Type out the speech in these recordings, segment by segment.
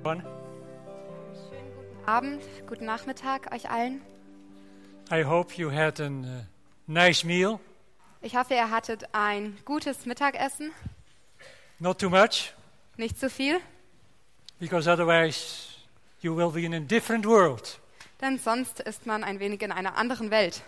Schönen Guten Abend, guten Nachmittag euch allen. I hope you had a nice meal. Ich hoffe, ihr hattet ein gutes Mittagessen, Not too much, nicht zu viel, because otherwise you will be in a different world. denn sonst ist man ein wenig in einer anderen Welt.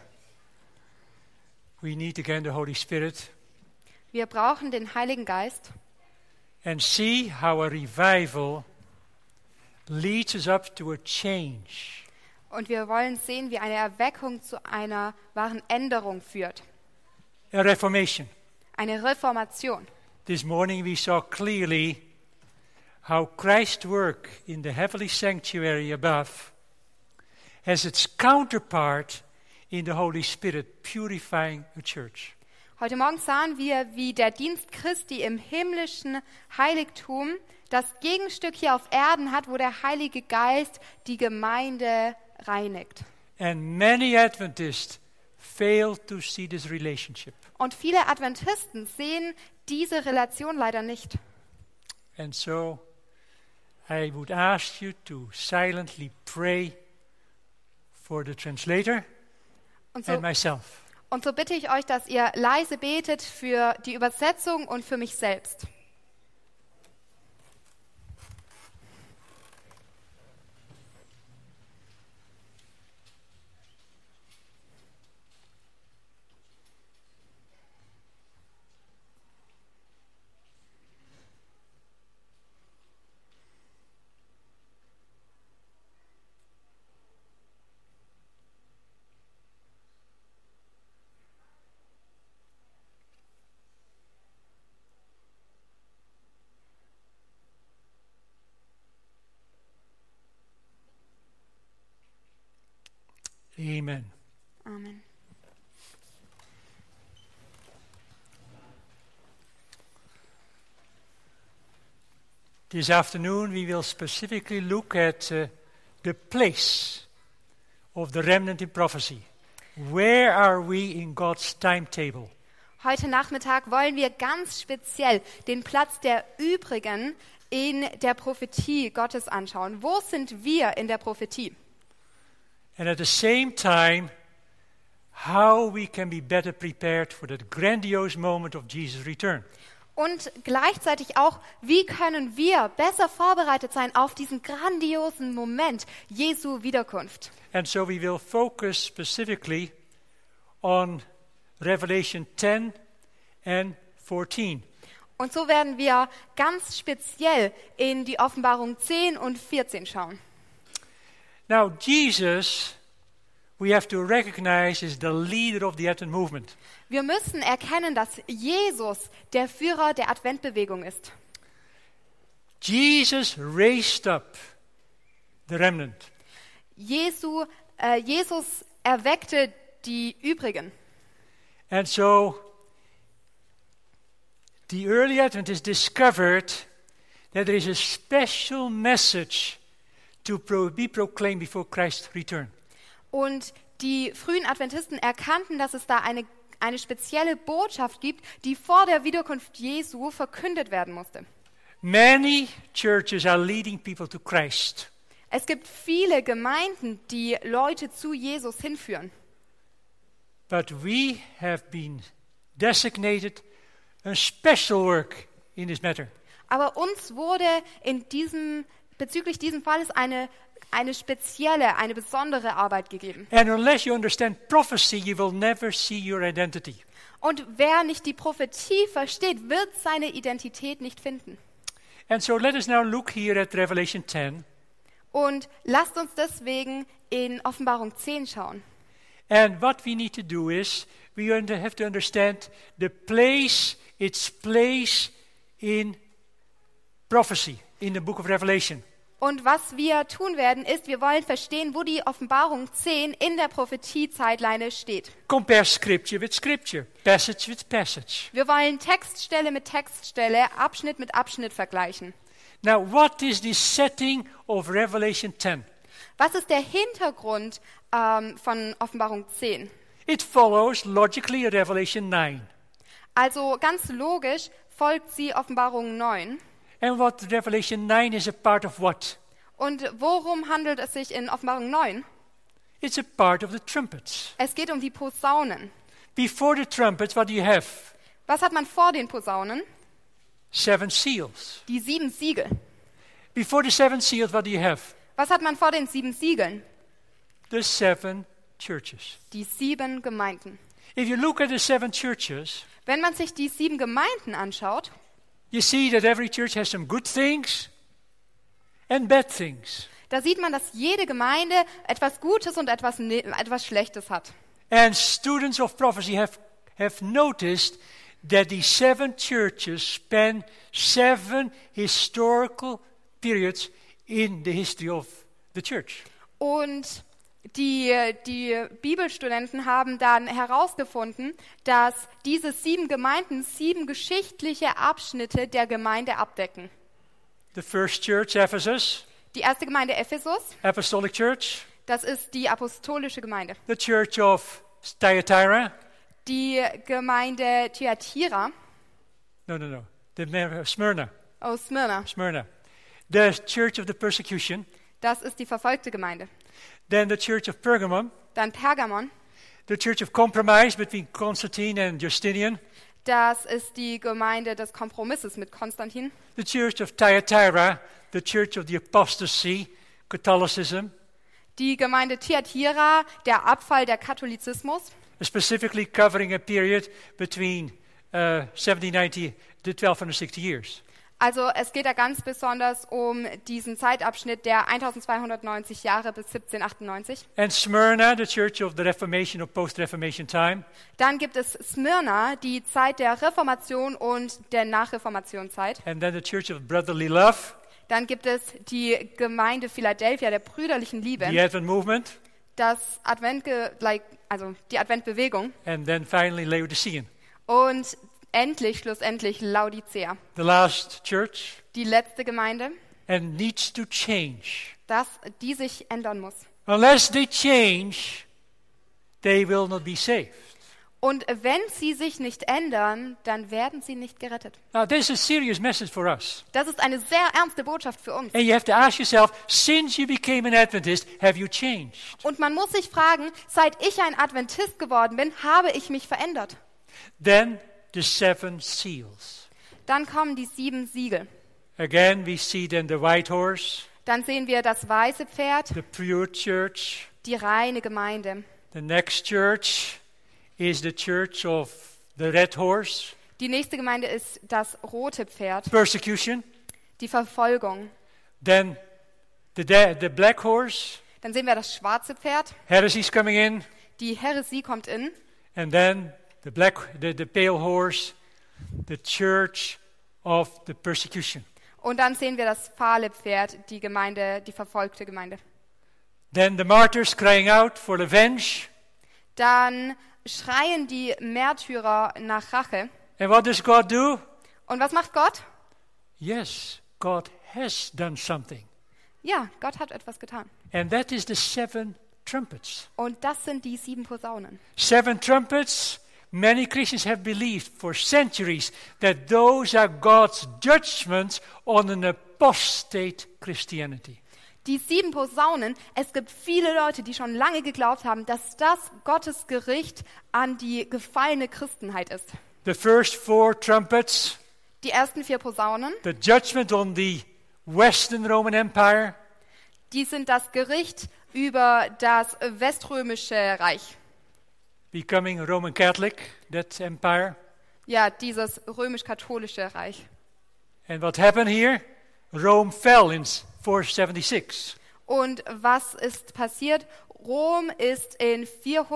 We need again the Holy Spirit Wir brauchen den Heiligen Geist and see how a revival leads us up to a change. und wir wollen sehen, wie eine Erweckung zu einer wahren Änderung führt. A reformation. Eine Reformation. This morning we saw clearly how Christ's work in the heavenly sanctuary above has its counterpart in the Holy Spirit purifying a church. Heute Morgen sahen wir, wie der Dienst Christi im himmlischen Heiligtum das Gegenstück hier auf Erden hat, wo der Heilige Geist die Gemeinde reinigt. And many Adventists fail to see this relationship. Und viele Adventisten sehen diese Relation leider nicht. And so I would ask you to silently pray for the translator Und and myself. so bitte ich euch, dass ihr leise betet für die Übersetzung und für mich selbst. Amen. Amen. This afternoon we will specifically look at the place of the remnant in prophecy. Where are we in God's timetable? Heute Nachmittag wollen wir ganz speziell den Platz der Übrigen in der Prophetie Gottes anschauen. Wo sind wir in der Prophetie? And at the same time, how we can be better prepared for that grandiose moment of Jesus' return. Und gleichzeitig auch, wie können wir besser vorbereitet sein auf diesen grandiosen Moment Jesu Wiederkunft? And so we will focus specifically on Revelation 10 and 14. Und so werden wir ganz speziell in die Offenbarung 10 und 14 schauen. Now, Jesus, we have to recognize, is the leader of the Advent movement. Wir müssen erkennen, dass Jesus der Führer der Adventbewegung ist. Jesus raised up the remnant. Jesus erweckte die Übrigen. And so, the early Adventists discovered that there is a special message to be proclaimed before Christ's return. Und die frühen Adventisten erkannten, dass es da eine spezielle Botschaft gibt, die vor der Wiederkunft Jesu verkündet werden musste. Many churches are leading people to Christ. Es gibt viele Gemeinden, die Leute zu Jesus hinführen. But we have been designated a special work in this matter. Aber uns wurde bezüglich diesem Falles eine spezielle, eine besondere Arbeit gegeben. And unless you understand prophecy, you will never see your identity. Und wer nicht die Prophetie versteht, wird seine Identität nicht finden. And so let us now look here at Revelation 10. Und lasst uns deswegen in Offenbarung 10 schauen. And what we need to do is, we have to understand its place in prophecy, in the book of Revelation. Und was wir tun werden, ist, wir wollen verstehen, wo die Offenbarung 10 in der Prophetie-Zeitleine steht. Compare scripture with scripture, passage with passage. Wir wollen Textstelle mit Textstelle, Abschnitt mit Abschnitt vergleichen. Now, what is the setting of Revelation 10? Was ist der Hintergrund von Offenbarung 10? It follows logically Revelation 9. Also ganz logisch folgt sie Offenbarung 9. And what Revelation 9 is a part of what? Und worum handelt es sich in Offenbarung 9? It's a part of the trumpets. Es geht um die Posaunen. Before the trumpets, what do you have? Was hat man vor den Posaunen? 7 seals. Die 7 Siegel. Before the 7 seals, what do you have? Was hat man vor den 7 Siegeln? The 7 churches. Die 7 Gemeinden. If you look at the 7 churches, Wenn man sich die 7 Gemeinden anschaut, you see that every church has some good things and bad things. da sieht man, dass jede Gemeinde etwas Gutes und etwas Schlechtes hat. And students of prophecy have noticed that the 7 churches span 7 historical periods in the history of the church. Und die Bibelstudenten haben dann herausgefunden, dass diese 7 Gemeinden 7 geschichtliche Abschnitte der Gemeinde abdecken. The first church, Ephesus, Die erste Gemeinde Ephesus, Apostolic Church. das ist die apostolische Gemeinde. The church of Thyatira. Die Gemeinde Thyatira, No. Smyrna. aus Smyrna, Smyrna. The church of the persecution. das ist die verfolgte Gemeinde. Then the church of Pergamum. Dann Pergamon, The church of compromise between Constantine and Justinian. das ist die Gemeinde des Kompromisses mit Konstantin. The church of Thyatira. The church of the apostasy, Catholicism. Die Gemeinde Thyatira, der Abfall der Katholizismus, Specifically covering a period between 1790 to 1260 years. Also es geht da ganz besonders um diesen Zeitabschnitt der 1290 Jahre bis 1798. And Smyrna, the church of the Reformation or post-Reformation time. Dann gibt es Smyrna, die Zeit der Reformation und der Nachreformationszeit. And then the church of brotherly love, Dann gibt es die Gemeinde Philadelphia der brüderlichen Liebe, the Advent movement, das die Adventbewegung and then finally Laodicean. und schlussendlich Laodicea, The last church, die letzte Gemeinde, and needs to change. die sich ändern muss. Unless they change, they will not be saved. Und wenn sie sich nicht ändern, dann werden sie nicht gerettet. Now, this is a serious message for us. Das ist eine sehr ernste Botschaft für uns. And you have to ask yourself, since you became an Adventist, have you changed? Und man muss sich fragen, seit ich ein Adventist geworden bin, habe ich mich verändert? Then the 7 seals. Dann kommen die 7 Siegel. Again, we see then the white horse, Dann sehen wir das weiße Pferd, the pure church. die reine Gemeinde. The next church is the church of the red horse, Die nächste Gemeinde ist das rote Pferd, persecution. die Verfolgung. Then the black horse, Dann sehen wir das schwarze Pferd, heresy's coming in. die Häresie kommt in. And then the pale horse, the church of the persecution. Und dann sehen wir das fahle Pferd, die Gemeinde, die verfolgte Gemeinde. Then the martyrs crying out for revenge. Dann schreien die Märtyrer nach Rache. And what does God do? Und was macht Gott? Yes, God has done something. Ja, Gott hat etwas getan. And that is the 7 trumpets. Und das sind die 7 Posaunen. 7 trumpets. Many Christians have believed for centuries that those are God's judgments on an apostate Christianity. Die 7 Posaunen, es gibt viele Leute, die schon lange geglaubt haben, dass das Gottes Gericht an die gefallene Christenheit ist. The first 4 trumpets, Die ersten 4 Posaunen, the judgment on the Western Roman Empire, die sind das Gericht über das weströmische Reich. becoming Roman Catholic, that empire. Ja, dieses römisch-katholische Reich. And what happened here? Rome fell in 476. Und was ist passiert? Rom ist in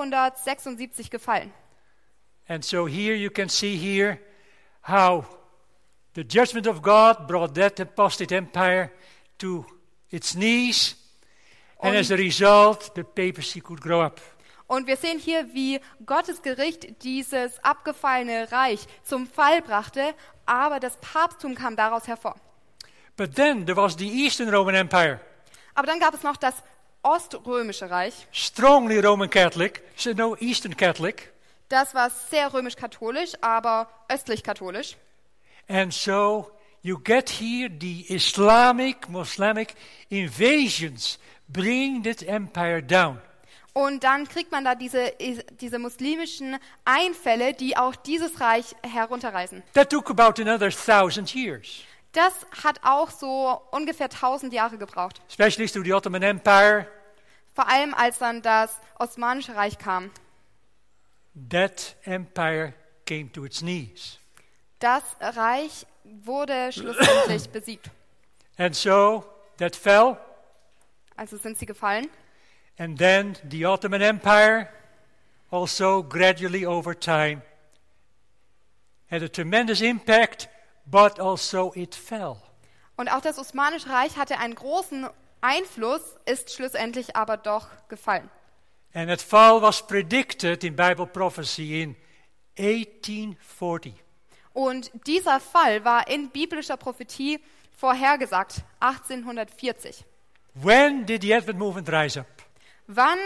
476 gefallen. And so here you can see here how the judgment of God brought that apostate empire to its knees. And as a result, the papacy could grow up. Und wir sehen hier, wie Gottes Gericht dieses abgefallene Reich zum Fall brachte, aber das Papsttum kam daraus hervor. But then there was the Eastern Roman Empire, Aber dann gab es noch das Oströmische Reich. strongly Roman Catholic, so no Eastern Catholic. Das war sehr römisch-katholisch, aber östlich-katholisch. And so you get here the Muslim invasions bringing that empire down. Und dann kriegt man da diese muslimischen Einfälle, die auch dieses Reich herunterreißen. That took about another 1,000 years. Das hat auch so ungefähr 1000 Jahre gebraucht. Especially through the Ottoman Empire. Vor allem als dann das Osmanische Reich kam. That empire came to its knees. Das Reich wurde schlussendlich besiegt. And so that fell. Also sind sie gefallen. And then the Ottoman Empire also gradually over time had a tremendous impact, but also it fell. Und auch das Osmanische Reich hatte einen großen Einfluss, ist schlussendlich aber doch gefallen. And that fall was predicted in Bible prophecy in 1840. Und dieser Fall war in biblischer Prophetie vorhergesagt, 1840. When did the Advent movement rise up? Wann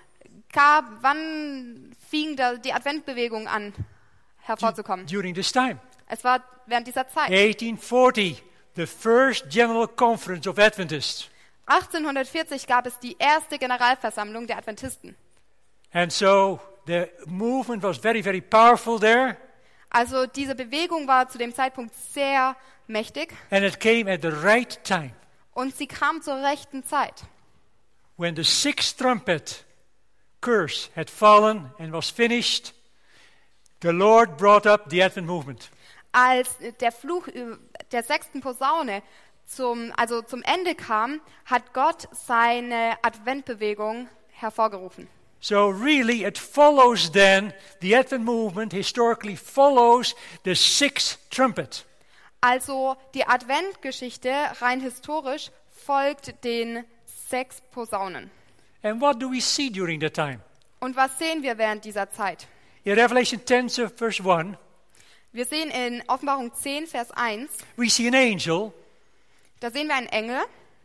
fing die Adventbewegung an, hervorzukommen? During this time. Es war während dieser Zeit. 1840, the first General Conference of Adventists. 1840 gab es die erste Generalversammlung der Adventisten. And so the movement was very, very powerful there. Also diese Bewegung war zu dem Zeitpunkt sehr mächtig. And it came at the right time. Und sie kam zur rechten Zeit. When the sixth trumpet curse had fallen and was finished, the Lord brought up the Advent movement. Als der Fluch der sechsten Posaune zum Ende kam, hat Gott seine Adventbewegung hervorgerufen. So really it follows then, the Advent movement historically follows the sixth trumpet. Also die Adventgeschichte rein historisch folgt den 6 Posaunen. And what do we see during that time? Und was sehen wir während dieser Zeit? In Revelation 10 verse 1, Wir sehen in Offenbarung 10, Vers 1, we see an angel, da sehen wir einen Engel,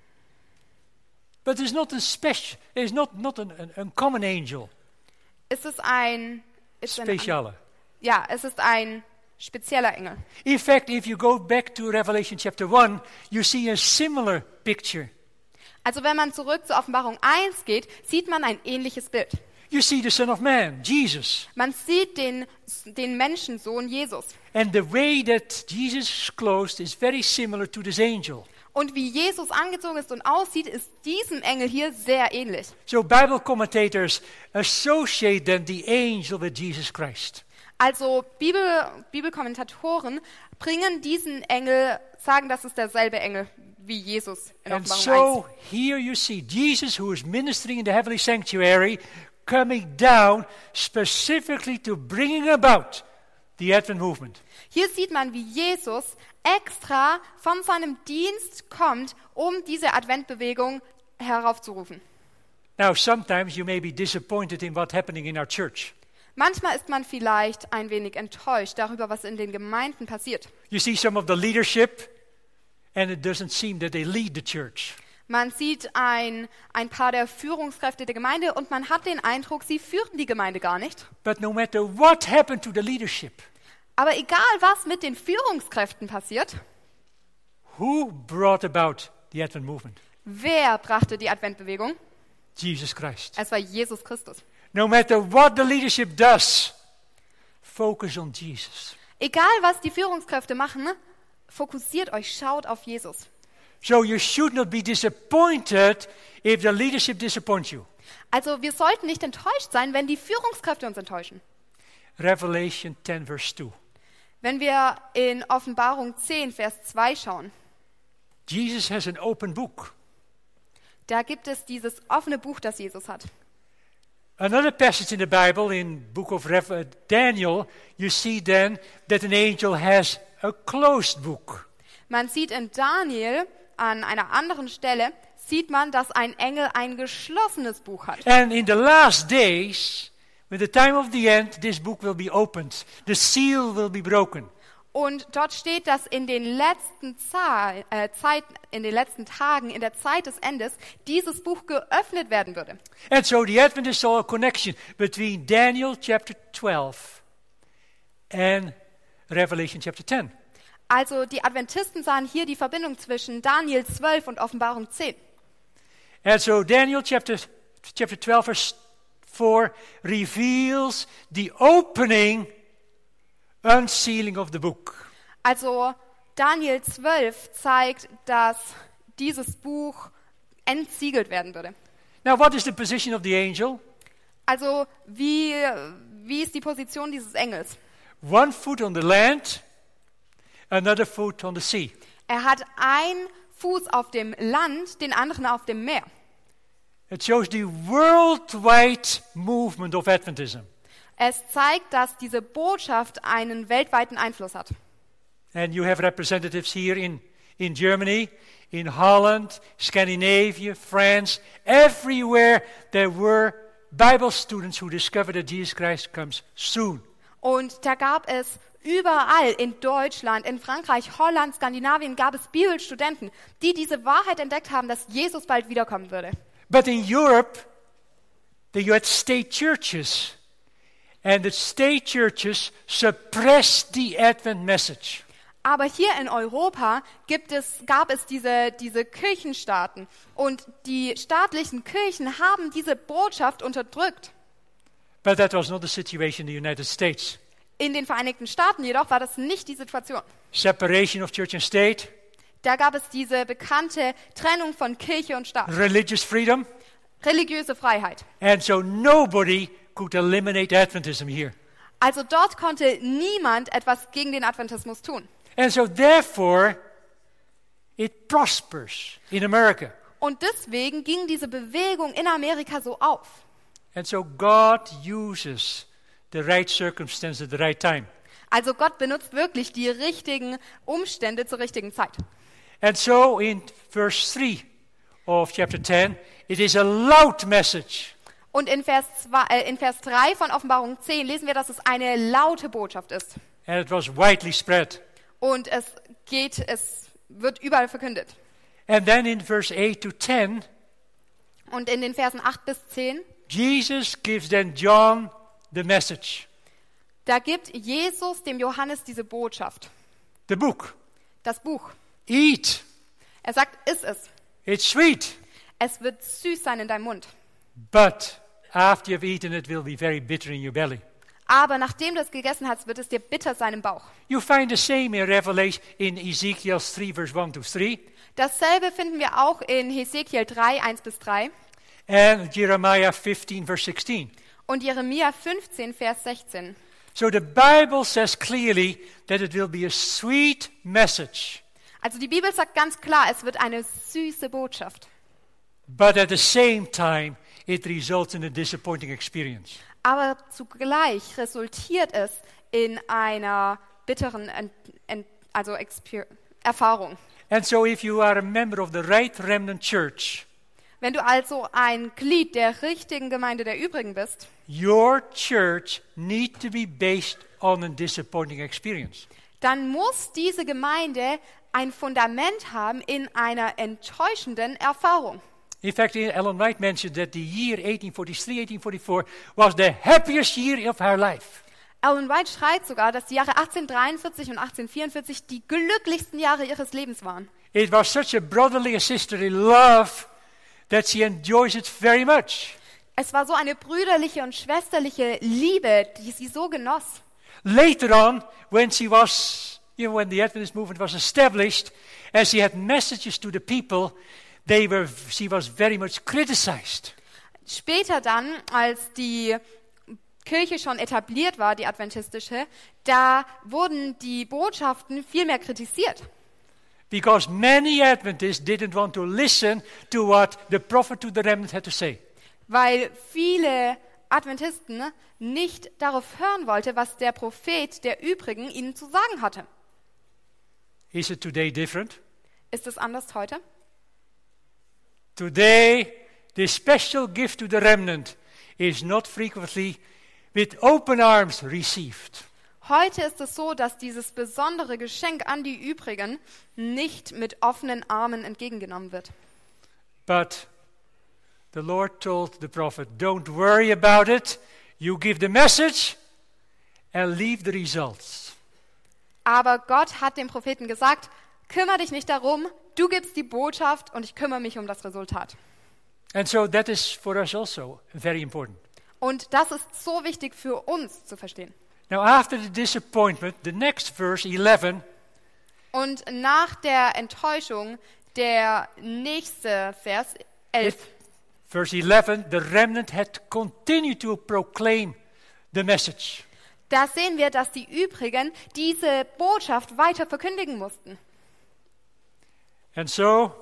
but it's not an uncommon angel. es ist ein Speciale. es ist ein spezieller Engel. In fact, if you go back to Revelation chapter 1, you see a similar picture. Also wenn man zurück zur Offenbarung 1 geht, sieht man ein ähnliches Bild. You see the Son of Man, Jesus. Man sieht den Menschensohn Jesus. And the way that Jesus is clothed is very similar to this angel. Und wie Jesus angezogen ist und aussieht, ist diesem Engel hier sehr ähnlich. So Bible commentators associate then the angel with Jesus Christ. Also Bibelkommentatoren bringen diesen Engel, sagen, das ist derselbe Engel wie Jesus in And Offenbarung so here you see Jesus, who is ministering in the heavenly sanctuary, coming down specifically to bringing about the Advent movement. 1. Hier sieht man, wie Jesus extra von seinem Dienst kommt, um diese Adventbewegung heraufzurufen. Now, sometimes you may be disappointed in what's happening in our church. Manchmal ist man vielleicht ein wenig enttäuscht darüber, was in den Gemeinden passiert. You see some of the leadership, and it doesn't seem that they lead the church. Man sieht ein paar der Führungskräfte der Gemeinde und man hat den Eindruck, sie führen die Gemeinde gar nicht. But no matter what happened to the leadership, Aber egal, was mit den Führungskräften passiert, who brought about the Advent movement? wer brachte die Adventbewegung? Jesus Christ. Es war Jesus Christus. No matter what the leadership does, focus on Jesus. Egal, was die Führungskräfte machen, fokussiert euch, schaut auf Jesus. So you should not be disappointed if the leadership disappoints you. Also wir sollten nicht enttäuscht sein, wenn die Führungskräfte uns enttäuschen. Revelation 10 verse 2. Wenn wir in Offenbarung 10, Vers 2 schauen, Jesus has an open book. da gibt es dieses offene Buch, das Jesus hat. Another passage in the Bible, in book of Daniel, you see then that an angel has a closed book. Man sieht in Daniel an einer anderen Stelle, sieht man, dass ein Engel ein geschlossenes Buch hat. And in the last days, with the time of the end, this book will be opened. The seal will be broken. Und dort steht, dass in den letzten in den letzten Tagen, in der Zeit des Endes, dieses Buch geöffnet werden würde. And so the Adventists saw a connection between Daniel chapter 12 and Revelation chapter 10. Also die Adventisten sahen hier die Verbindung zwischen Daniel 12 und Offenbarung 10. And so Daniel chapter 12 verse 4 reveals the opening unsealing of the book. Also Daniel 12 zeigt, dass dieses Buch entsiegelt werden würde. Now what is the position of the angel? Also wie ist die Position dieses Engels? One foot on the land, another foot on the sea. Er hat einen Fuß auf dem Land, den anderen auf dem Meer. It shows the worldwide movement of Adventism. Es zeigt, dass diese Botschaft einen weltweiten Einfluss hat. And you have representatives here in Germany, in Holland, Scandinavia, France, everywhere there were Bible students who discovered that Jesus Christ comes soon. Und da gab es überall in Deutschland, in Frankreich, Holland, Skandinavien gab es Bibelstudenten, die diese Wahrheit entdeckt haben, dass Jesus bald wiederkommen würde. But in Europe, you had state churches. And the state churches suppressed the Advent message. Aber hier in Europa gab es diese Kirchenstaaten und die staatlichen Kirchen haben diese Botschaft unterdrückt. But that was not the situation in the United States. In den Vereinigten Staaten jedoch war das nicht die Situation. Separation of church and state. Da gab es diese bekannte Trennung von Kirche und Staat. Religious freedom. Religiöse Freiheit. And so nobody could eliminate Adventism here. Also dort konnte niemand etwas gegen den Adventismus tun. And so therefore, it prospers in America. Und deswegen ging diese Bewegung in Amerika so auf. And so God uses the right circumstance at the right time. Also Gott benutzt wirklich die richtigen Umstände zur richtigen Zeit. And so in verse 3 of chapter 10, it is a loud message. Und in Vers 3 von Offenbarung 10 lesen wir, dass es eine laute Botschaft ist. And it was widely spread. Und es wird überall verkündet. And then in verse 8 to 10, Und in den Versen 8 bis 10, Jesus gives then John the message, da gibt Jesus dem Johannes diese Botschaft, the book. das Buch. Eat, Er sagt, iss es. it's sweet, Es wird süß sein in deinem Mund. but after you've eaten it will be very bitter in your belly. Aber nachdem du es gegessen hast, wird es dir bitter sein im Bauch. You find the same in Revelation in Ezekiel 3 verse 1 to 3 Dasselbe finden wir auch in Hesekiel 3, 1 bis 3 and Jeremiah 15 verse 16. und Jeremia 15, Vers 16. So the Bible says clearly that it will be a sweet message, Also die Bibel sagt ganz klar, es wird eine süße Botschaft. but at the same time it results in a disappointing experience. Aber zugleich resultiert es in einer bitteren Erfahrung. And so if you are a member of the right remnant church, Wenn du also ein Glied der richtigen Gemeinde der Übrigen bist, your church needs to be based on a disappointing experience. dann muss diese Gemeinde ein Fundament haben in einer enttäuschenden Erfahrung. In fact, Ellen White mentioned that the year 1843, 1844 was the happiest year of her life. Ellen White schreibt sogar, dass die Jahre 1843 und 1844 die glücklichsten Jahre ihres Lebens waren. It was such a brotherly and sisterly love that she enjoys it very much. Es war so eine brüderliche und schwesterliche Liebe, die sie so genoss. Later on, when she was, when the Adventist movement was established, and she had messages to the people, she was very much criticized. Später dann, als die Kirche schon etabliert war, die adventistische, da wurden die Botschaften viel mehr kritisiert. Because many Adventists didn't want to listen to what the prophet to the remnant had to say. Weil viele Adventisten nicht darauf hören wollten, was der Prophet der Übrigen ihnen zu sagen hatte. Is it today different? Ist es anders heute? Today, the special gift to the remnant is not frequently with open arms received. Heute ist es so, dass dieses besondere Geschenk an die Übrigen nicht mit offenen Armen entgegengenommen wird. But the Lord told the prophet, don't worry about it. You give the message and leave the results. Aber Gott hat dem Propheten gesagt, kümmere dich nicht darum, du gibst die Botschaft und ich kümmere mich um das Resultat. And so that is for us also very important. Und das ist so wichtig für uns zu verstehen. Now after the disappointment, the next verse 11, Und nach der Enttäuschung, der nächste Vers 11. verse 11, the remnant had continued to proclaim the message. Da sehen wir, dass die übrigen diese Botschaft weiter verkündigen mussten. And so,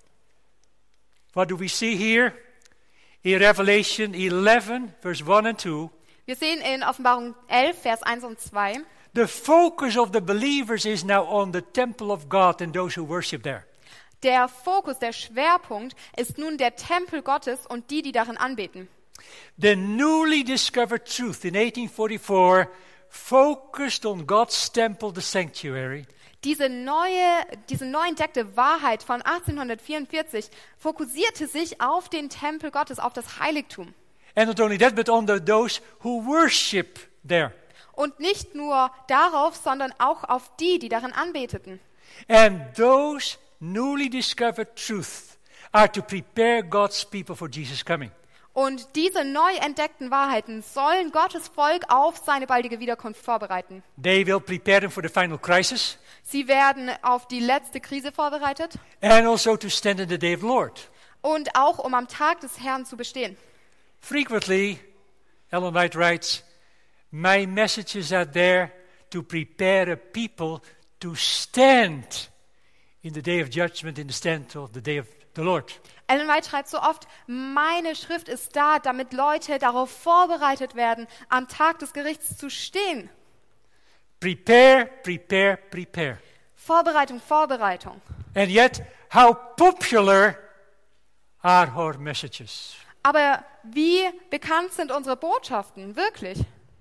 what do we see here? In Revelation 11, verse 1 and 2, Wir sehen in Offenbarung 11, Vers 1 und 2, the focus of the believers is now on the temple of God and those who worship there. der Fokus, der Schwerpunkt ist nun der Tempel Gottes und die, die darin anbeten. The newly discovered truth in 1844 focused on God's temple, the sanctuary, Diese neu entdeckte Wahrheit von 1844 fokussierte sich auf den Tempel Gottes, auf das Heiligtum. and not only that, but on those who worship there. Und nicht nur darauf, sondern auch auf die, die darin anbeteten. And those newly discovered truths are to prepare God's people for Jesus' coming. Und diese neu entdeckten Wahrheiten sollen Gottes Volk auf seine baldige Wiederkunft vorbereiten. They will prepare them for the final crisis Sie werden auf die letzte Krise vorbereitet and also to stand in the day of the Lord. und auch um am Tag des Herrn zu bestehen. Frequently, Ellen White writes, my messages are there to prepare a people to stand in the day of judgment, in the stand of the day of the Lord. Ellen White schreibt so oft, meine Schrift ist da, damit Leute darauf vorbereitet werden, am Tag des Gerichts zu stehen. Prepare, prepare, prepare. Vorbereitung, Vorbereitung. And yet, how popular are our messages? Aber wie bekannt sind unsere Botschaften wirklich?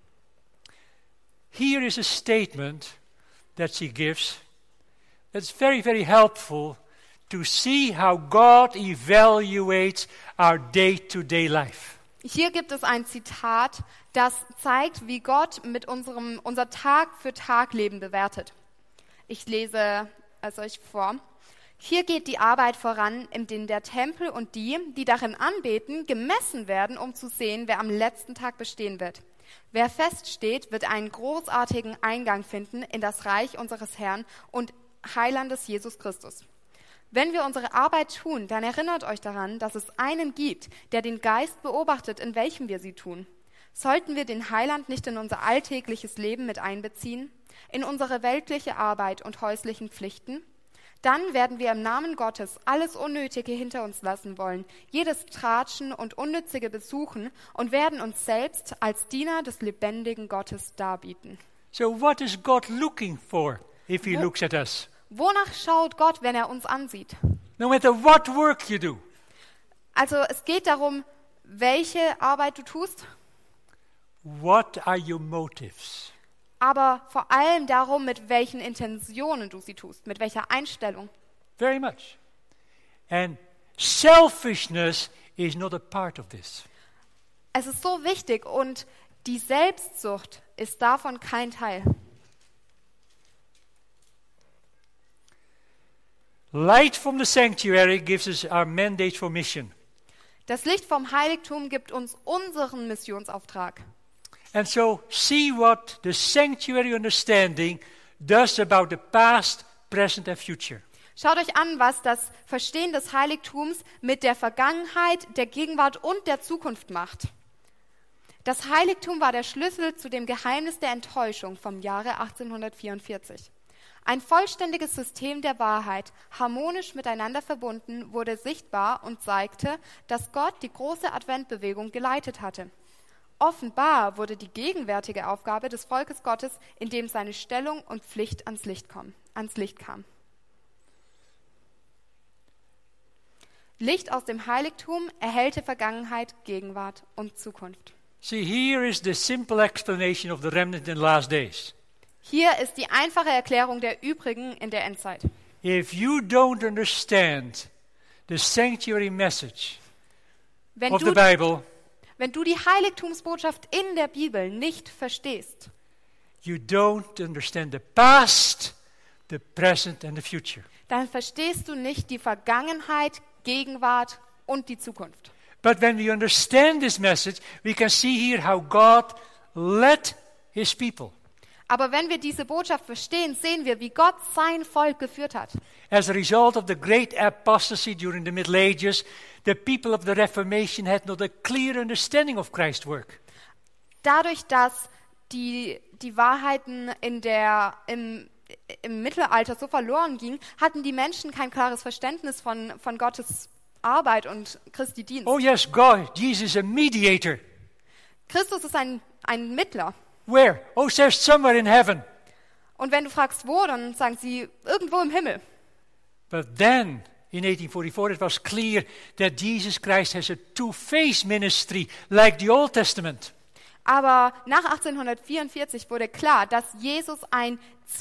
Here is a statement that she gives that's very, very helpful to see how God evaluates our day-to-day life. Hier gibt es ein Zitat, das zeigt, wie Gott mit unser Tag-für-Tag-Leben bewertet. Ich lese es euch vor. Hier geht die Arbeit voran, in denen der Tempel und die, die darin anbeten, gemessen werden, um zu sehen, wer am letzten Tag bestehen wird. Wer feststeht, wird einen großartigen Eingang finden in das Reich unseres Herrn und Heilandes Jesus Christus. Wenn wir unsere Arbeit tun, dann erinnert euch daran, dass es einen gibt, der den Geist beobachtet, in welchem wir sie tun. Sollten wir den Heiland nicht in unser alltägliches Leben mit einbeziehen, in unsere weltliche Arbeit und häuslichen Pflichten? Dann werden wir im Namen Gottes alles Unnötige hinter uns lassen wollen, jedes Tratschen und Unnützige besuchen und werden uns selbst als Diener des lebendigen Gottes darbieten. So what is God looking for if he looks at us? Wonach schaut Gott, wenn er uns ansieht? No matter what work you do, Also es geht darum, welche Arbeit du tust, what are your motives? aber vor allem darum, mit welchen Intentionen du sie tust, mit welcher Einstellung. Very much. And selfishness is not a part of this. Es ist so wichtig und die Selbstsucht ist davon kein Teil. Light from the sanctuary gives us our mandate for mission. Das Licht vom Heiligtum gibt uns unseren Missionsauftrag. And so see what the sanctuary understanding does about the past, present and future. Schaut euch an, was das Verstehen des Heiligtums mit der Vergangenheit, der Gegenwart und der Zukunft macht. Das Heiligtum war der Schlüssel zu dem Geheimnis der Enttäuschung vom Jahre 1844. Ein vollständiges System der Wahrheit, harmonisch miteinander verbunden, wurde sichtbar und zeigte, dass Gott die große Adventbewegung geleitet hatte. Offenbar wurde die gegenwärtige Aufgabe des Volkes Gottes, in dem seine Stellung und Pflicht ans Licht kam. Licht aus dem Heiligtum erhellte Vergangenheit, Gegenwart und Zukunft. See, here is the simple explanation of the remnant in the last days. Hier ist die einfache Erklärung der Übrigen in der Endzeit. If you don't understand the sanctuary message Wenn of the du, Bible, wenn du die Heiligtumsbotschaft in der Bibel nicht verstehst, you don't understand the past, the present and the future. dann verstehst du nicht die Vergangenheit, Gegenwart und die Zukunft. But when we understand this message, we can see here how God led his people. Aber wenn wir diese Botschaft verstehen, sehen wir, wie Gott sein Volk geführt hat. As a result of the great apostasy during the Middle Ages, the people of the Reformation had not a clear understanding of Christ's work. Dadurch, dass die Wahrheiten im Mittelalter so verloren gingen, hatten die Menschen kein klares Verständnis von Gottes Arbeit und Christi Dienst. Oh yes, God, Jesus is a mediator. Christus ist ein Mittler. Where? Oh, there's somewhere in heaven. Und wenn du fragst, wo, dann sagen sie, irgendwo im Himmel. But then, in 1844, it was clear that Jesus Christ has a two-phase ministry, like the Old Testament. Aber nach 1844 wurde klar, dass Jesus einen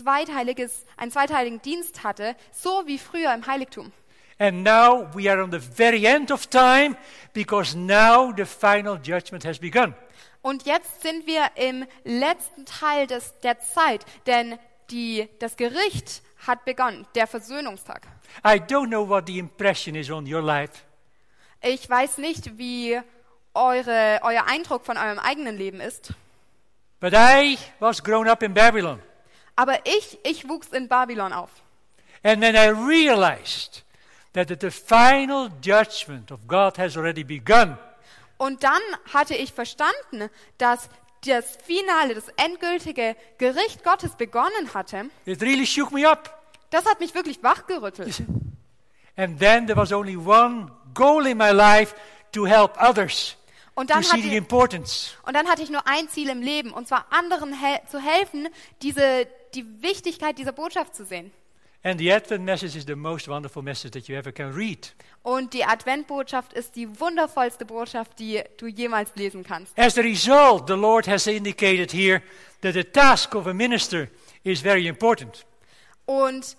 zweiteiligen Dienst hatte, so wie früher im Heiligtum. And now we are on the very end of time, because now the final judgment has begun. Und jetzt sind wir im letzten Teil der Zeit, denn das Gericht hat begonnen, der Versöhnungstag. I don't know what the impression is on your life. Ich weiß nicht, wie euer Eindruck von eurem eigenen Leben ist. But I was grown up in Babylon. Aber ich wuchs in Babylon auf. And when I realized that the final judgment of God has already begun, Und dann hatte ich verstanden, dass das finale, das endgültige Gericht Gottes begonnen hatte. it really shook me up. Das hat mich wirklich wachgerüttelt. And then there was only one goal in my life, to help others, Und to dann see the importance. hatte ich nur ein Ziel im Leben, und zwar anderen zu helfen, die Wichtigkeit dieser Botschaft zu sehen. And the Advent message is the most wonderful message that you ever can read. Und die Adventbotschaft ist die wundervollste Botschaft, die du jemals lesen kannst. As a result, the Lord has indicated here that the task of a minister is very important. Und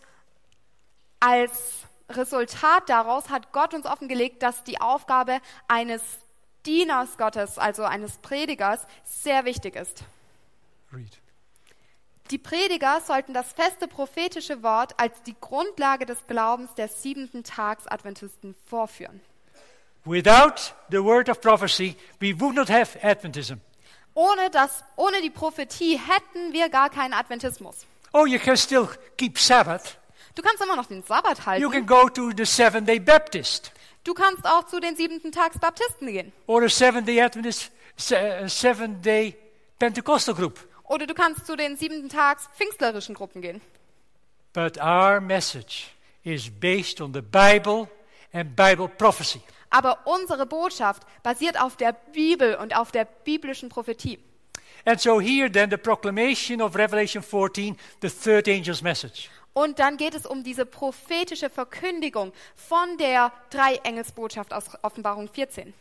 als Resultat daraus hat Gott uns offengelegt, dass die Aufgabe eines Dieners Gottes, also eines Predigers, sehr wichtig ist. Read. Die Prediger sollten das feste prophetische Wort als die Grundlage des Glaubens der 7. Tags Adventisten vorführen. Without the word of prophecy, we would not have Adventism. Ohne die Prophetie hätten wir gar keinen Adventismus. Oh, you can still keep Sabbath. Du kannst immer noch den Sabbat You can halten. go to the Seventh-day Baptist Du kannst auch zu den 7. Tags Baptisten gehen. or a Seventh-day Adventist, Seventh-day Pentecostal group. Oder du kannst zu den 7. Tags pfingstlerischen Gruppen gehen. But our message is based on the Bible and Bible prophecy. Aber unsere Botschaft basiert auf der Bibel und auf der biblischen Prophetie. And so here then the proclamation of Revelation 14, the third angel's message. Und dann geht es um diese prophetische Verkündigung von der Drei-Engels-Botschaft aus Offenbarung 14.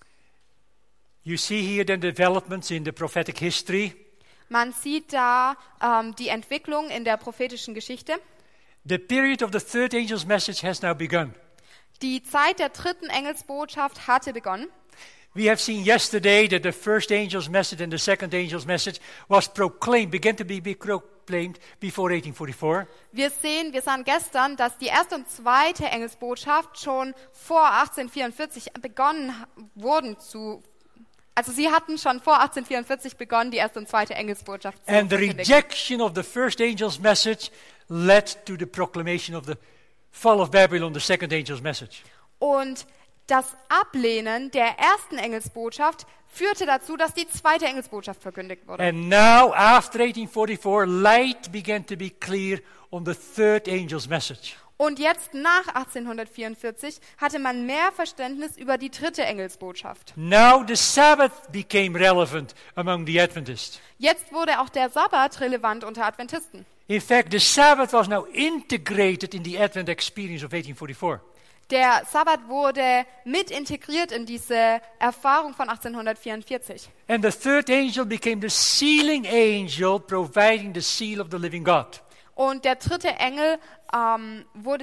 You see here then developments in the prophetic history. Man sieht da die Entwicklung in der prophetischen Geschichte. The period of the third angel's message has now begun. Die Zeit der dritten Engelsbotschaft hatte begonnen. We have seen yesterday that the first angel's message and the second angel's message began to be proclaimed before 1844. Wir sahen gestern, dass die erste und zweite Engelsbotschaft schon vor 1844 begonnen wurden also sie hatten schon vor 1844 begonnen, die erste und zweite Engelsbotschaft zu And the verkündigen. rejection of the first angel's message led to the proclamation of the fall of Babylon, the second angel's message. Und das Ablehnen der ersten Engelsbotschaft führte dazu, dass die zweite Engelsbotschaft verkündigt wurde. And now, after 1844, light began to be clear on the third angel's message. Und jetzt nach 1844 hatte man mehr Verständnis über die dritte Engelsbotschaft. Now the Sabbath became relevant among the Adventists. Jetzt wurde auch der Sabbat relevant unter Adventisten. In fact, the Sabbath was now integrated in the Advent experience of 1844. Der Sabbat wurde mit integriert in diese Erfahrung von 1844. And the third angel became the sealing angel, providing the seal of the living God. Und der dritte Engel wurde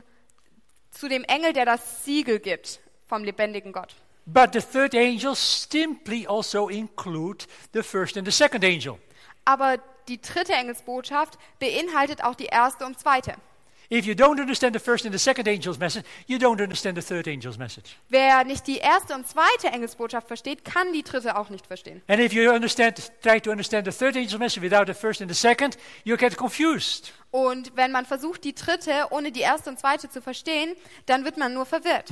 zu dem Engel, der das Siegel gibt vom lebendigen Gott. But the third angel simply also include the first and the second angel. Aber die dritte Engelsbotschaft beinhaltet auch die erste und zweite. If you don't understand the first and the second angel's message, you don't understand the third angel's message. Wer nicht die erste und zweite Engelsbotschaft versteht, kann die dritte auch nicht verstehen. And if you try to understand the third angel's message without the first and the second, you get confused. Und wenn man versucht, die dritte ohne die erste und zweite zu verstehen, dann wird man nur verwirrt.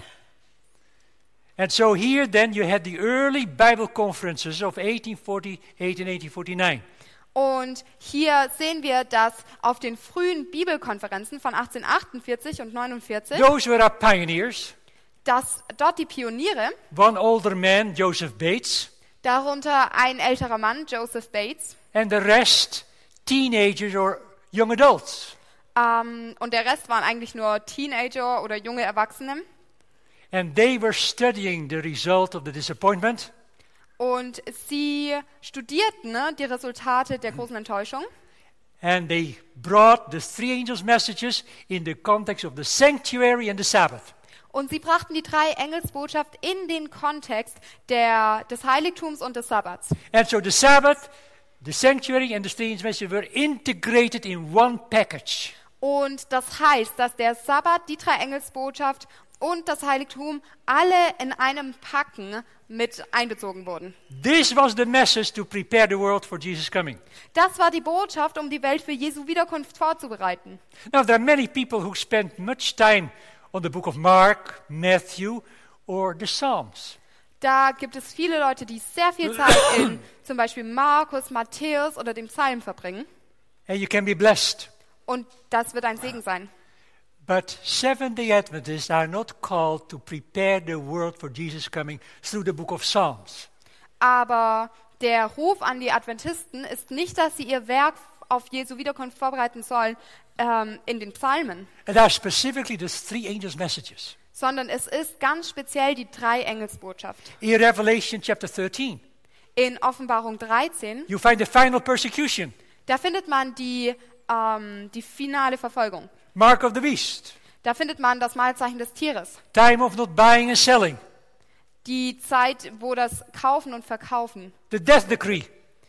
And so here then you had the early Bible conferences of 1848 and 1849. Und hier sehen wir, dass auf den frühen Bibelkonferenzen von 1848 und 49, Those were our pioneers. dass dort die Pioniere, One older man, Joseph Bates, darunter ein älterer Mann, Joseph Bates, and the rest teenagers or young adults. und der Rest waren eigentlich nur Teenager oder junge Erwachsene. And they were studying the result of the disappointment. Und sie studierten die Resultate der großen Enttäuschung. And they brought the three angels' messages in the context of the sanctuary and the Sabbath. Und sie brachten die drei Engelsbotschaft in den Kontext des Heiligtums und des Sabbats. And so the Sabbath, the sanctuary and the three angels' messages were integrated in one package. Und das heißt, dass der Sabbat, die drei Engelsbotschaft und das Heiligtum alle in einem Packen mit einbezogen wurden. This was the message to prepare the world for Jesus' coming. Das war die Botschaft, um die Welt für Jesu Wiederkunft vorzubereiten. Now, there are many people who spend much time on the book of Mark, Matthew, or the Psalms. Da gibt es viele Leute, die sehr viel Zeit in zum Beispiel Markus, Matthäus oder dem Psalm verbringen. And you can be blessed. Und das wird ein Segen sein. But Seventh-day Adventists are not called to prepare the world for Jesus' coming through the book of Psalms. Aber der Ruf an die Adventisten ist nicht, dass sie ihr Werk auf Jesu Wiederkunft vorbereiten sollen in den Psalmen, And are specifically the three angels' messages. sondern es ist ganz speziell die drei Engelsbotschaft. In Revelation chapter 13, In Offenbarung 13, you find the final persecution, da findet man die finale Verfolgung. mark of the beast, Da findet man das Mahlzeichen des Tieres. time of not buying and selling, Die Zeit, wo das Kaufen und Verkaufen, the death decree.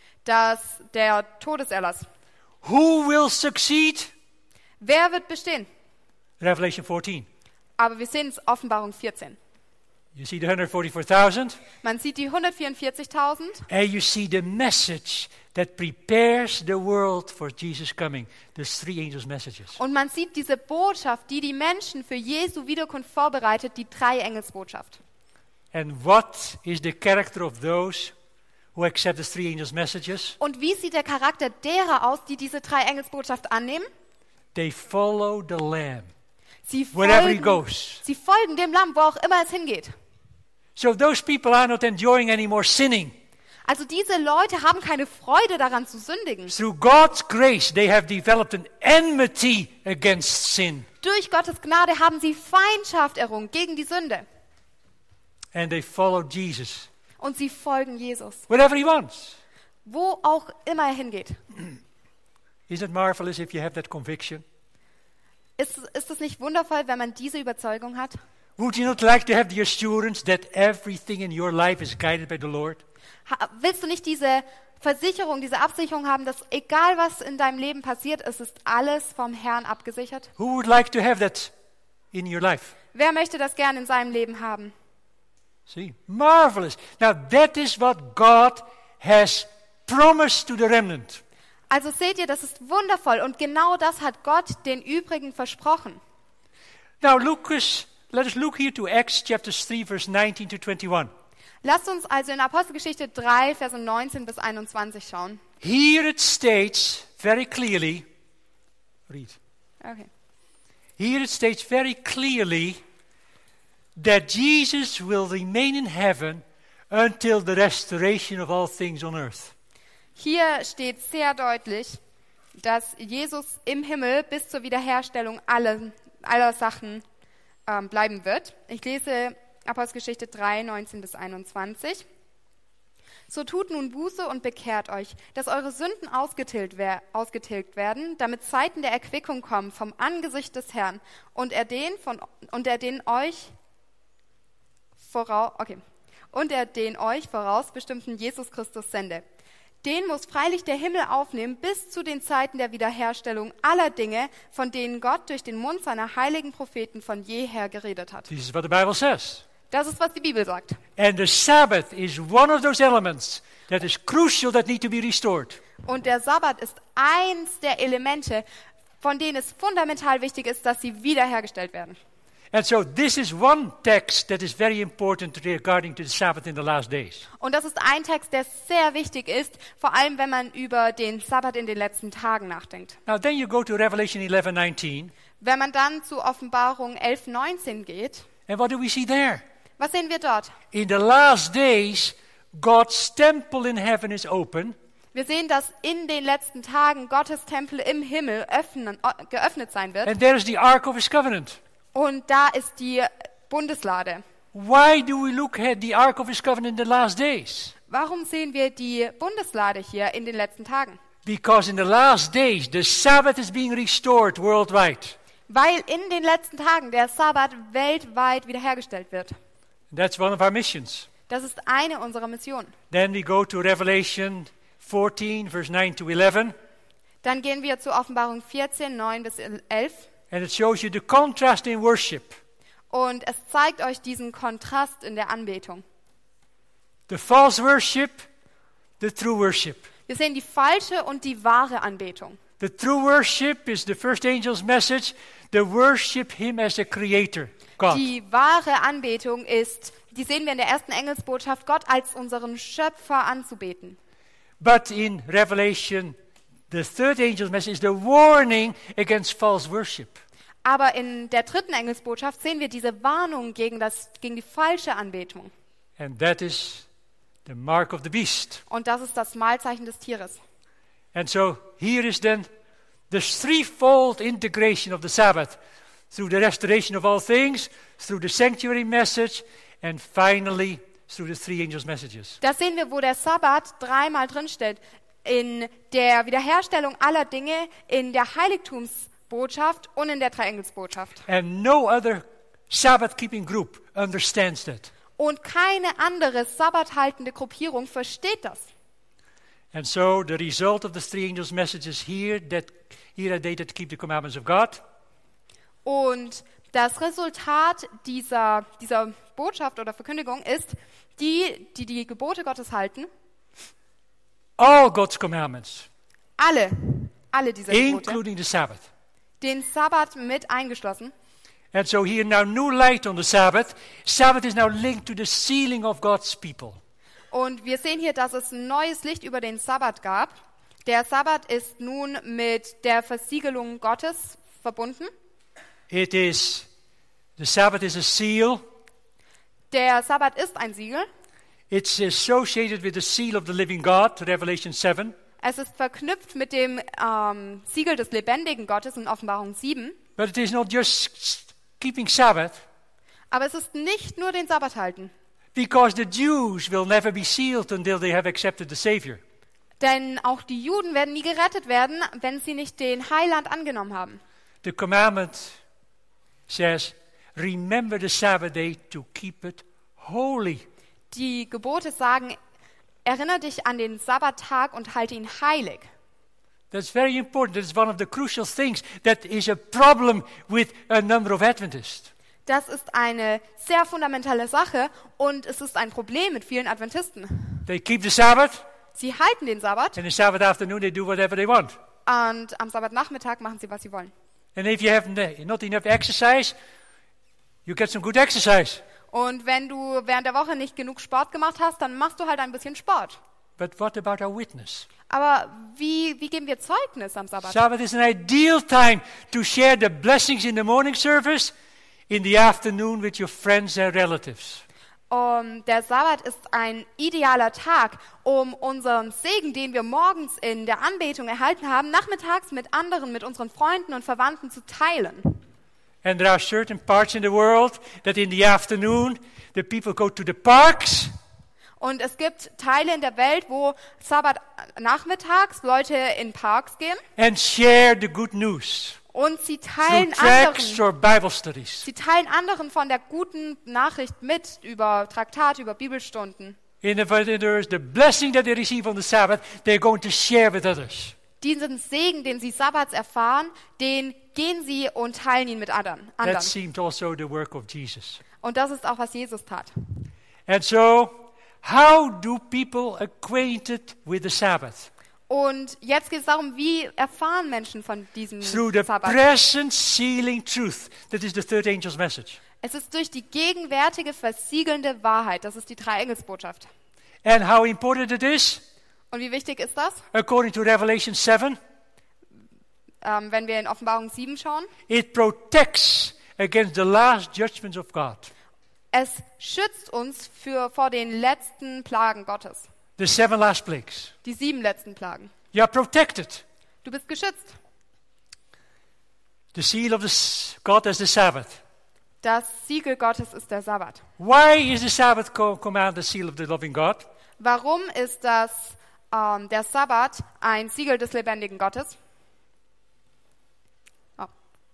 der Todeserlass. Who will succeed? Wer wird bestehen? Revelation 14. Aber wir sehen es Offenbarung 14. You see the 144,000, Man sieht die 144.000 and you see the message that prepares the world for Jesus' coming. There's three angels' messages. und man sieht diese Botschaft, die die Menschen für Jesu Wiederkunft vorbereitet, die drei Engelsbotschaft. And what is the character of those who accept the three angels' messages? Und wie sieht der Charakter derer aus, die diese drei Engelsbotschaft annehmen? They follow the Lamb Sie wherever he goes. sie folgen dem Lamm, wo auch immer es hingeht. So those people are not enjoying any more sinning. Also diese Leute haben keine Freude daran zu sündigen. Through God's grace, they have developed an enmity against sin. Durch Gottes Gnade haben sie Feindschaft errungen gegen die Sünde. And they follow Jesus Und sie folgen Jesus, wherever he wants. wo auch immer er hingeht. Isn't it marvelous if you have that conviction? Ist es nicht wundervoll, wenn man diese Überzeugung hat? Would you not like to have the assurance that everything in your life is guided by the Lord? Willst du nicht diese Versicherung, diese Absicherung haben, dass egal was in deinem Leben passiert, es ist alles vom Herrn abgesichert? Who would like to have that in your life? Wer möchte das gern in seinem Leben haben? See, marvelous. Now that is what God has promised to the remnant. Also seht ihr, das ist wundervoll und genau das hat Gott den Übrigen versprochen. Now let us look here to Acts chapter 3 verse 19 to 21. Lasst uns also in Apostelgeschichte 3, Verse 19 bis 21 schauen. Here it states very clearly, read. Okay. Here it states very clearly that Jesus will remain in heaven until the restoration of all things on earth. Hier steht sehr deutlich, dass Jesus im Himmel bis zur Wiederherstellung aller Sachen bleiben wird. Ich lese Apostelgeschichte 3, 19 bis 21. So tut nun Buße und bekehrt euch, dass eure Sünden ausgetilgt werden, damit Zeiten der Erquickung kommen vom Angesicht des Herrn und er den euch voraus bestimmten Jesus Christus sende. Den muss freilich der Himmel aufnehmen bis zu den Zeiten der Wiederherstellung aller Dinge, von denen Gott durch den Mund seiner heiligen Propheten von jeher geredet hat. This is what the Bible says. Das ist, was die Bibel sagt. And the Sabbath is one of those elements that is crucial that need to be restored. Und der Sabbat ist eins der Elemente, von denen es fundamental wichtig ist, dass sie wiederhergestellt werden. And so this is one text that is very important regarding to the Sabbath in the last days. Und das ist ein Text, der sehr wichtig ist, vor allem wenn man über den Sabbat in den letzten Tagen nachdenkt. Now then you go to Revelation 11:19, Wenn man dann zu Offenbarung 11,19 geht, and what do we see there? was sehen wir dort? In the last days, God's temple in heaven is open, Wir sehen, dass in den letzten Tagen Gottes Tempel im Himmel geöffnet sein wird. and there is the Ark of His Covenant. Und da ist die Bundeslade. Why do we look at the Ark of His Covenant in the last days? Warum sehen wir die Bundeslade hier in den letzten Tagen? Because in the last days, the Sabbath is being restored worldwide. Weil in den letzten Tagen der Sabbat weltweit wiederhergestellt wird. That's one of our missions. Das ist eine unserer Missionen. Then we go to Revelation 14, verse 9 to 11. Dann gehen wir zu Offenbarung 14, 9 bis 11. And it shows you the contrast in worship. Und es zeigt euch diesen Kontrast in der Anbetung. The false worship, the true worship. Wir sehen die falsche und die wahre Anbetung. The true worship is the first angel's message. The worship Him as a creator, God. Die wahre Anbetung ist, die sehen wir in der ersten Engelsbotschaft, Gott als unseren Schöpfer anzubeten. But in Revelation, the third angel's message is the warning against false worship. Aber in der dritten Engelsbotschaft sehen wir diese Warnung gegen die falsche Anbetung. And that is the mark of the beast. Und das ist das Mahlzeichen des Tieres. And so here is then the threefold integration of the Sabbath through the restoration of all things, through the sanctuary message, and finally through the three angels' messages. Da sehen wir, wo der Sabbat dreimal drinsteht. In der Wiederherstellung aller Dinge, in der Heiligtumsbotschaft und in der Dreiengelsbotschaft. And no other Sabbath-keeping group understands that. Und keine andere sabbathaltende Gruppierung versteht das. And so the result of the three angels' messages here are they that keep the commandments of God. Und das Resultat dieser Botschaft oder Verkündigung ist, die Gebote Gottes halten, All God's commandments, alle diese Gebote, including the Sabbath. den Sabbat mit eingeschlossen. And so here now new light on the Sabbath. Sabbath is now linked to the sealing of God's people. Und wir sehen hier, dass es ein neues Licht über den Sabbat gab. Der Sabbat ist nun mit der Versiegelung Gottes verbunden. The Sabbath is a seal. Der Sabbat ist ein Siegel. It's associated with the seal of the living God, Revelation 7. Es ist verknüpft mit dem Siegel des lebendigen Gottes in Offenbarung 7. But it is not just keeping Sabbath, Aber es ist nicht nur den Sabbat halten. because the Jews will never be sealed until they have accepted the Savior. Denn auch die Juden werden nie gerettet werden, wenn sie nicht den Heiland angenommen haben. The commandment says, remember the Sabbath day to keep it holy. Die Gebote sagen, erinnere dich an den Sabbattag und halte ihn heilig. That's very important. That's one of the crucial things that is a problem with a number of Adventists. Das ist eine sehr fundamentale Sache und es ist ein Problem mit vielen Adventisten. They keep the Sabbath, Sie halten den Sabbat and the Sabbath afternoon they do whatever they want. und am Sabbatnachmittag machen sie, was sie wollen. And if you have not enough exercise, you get some good exercise. Und wenn du während der Woche nicht genug Sport gemacht hast, dann machst du halt ein bisschen Sport. But what about our witness? Aber wie geben wir Zeugnis am Sabbat? Sabbath is an ideal time to share the blessings in the morning service, in the afternoon with your friends and relatives. Der Sabbat ist ein idealer Tag, um unseren Segen, den wir morgens in der Anbetung erhalten haben, nachmittags mit anderen, mit unseren Freunden und Verwandten zu teilen. And there are certain parts in the world that in the afternoon the people go to the parks. Und es gibt Teile in der Welt, wo Sabbat nachmittags Leute in Parks gehen And share the good news und sie through teilen tracts anderen. or Bible studies. Sie teilen anderen von der guten Nachricht mit über Traktate, über Bibelstunden. In other words, the blessing that they receive on the Sabbath, they're going to share with others. Diesen Segen, den sie Sabbats erfahren, den gehen sie und teilen ihn mit anderen. That seemed also the work of Jesus. Und das ist auch, was Jesus tat. And so, how do people acquainted with the Sabbath? Und jetzt geht es darum, wie erfahren Menschen von diesem Through the Sabbat? present sealing truth. That is the third angel's message. Es ist durch die gegenwärtige, versiegelnde Wahrheit. Das ist die Drei-Engels-Botschaft. And how important it is? Und wie wichtig ist das? According to Revelation 7, Wenn wir in Offenbarung 7 schauen. it protects against the last judgments of God. Es schützt uns vor den letzten Plagen Gottes. The 7 last plagues. Die 7 letzten Plagen. You are protected. Du bist geschützt. The seal of God as the Sabbath. Das Siegel Gottes ist der Sabbat. Why is the Sabbath command the seal of the loving God? Warum ist der Sabbat ein Siegel des lebendigen Gottes? Oh.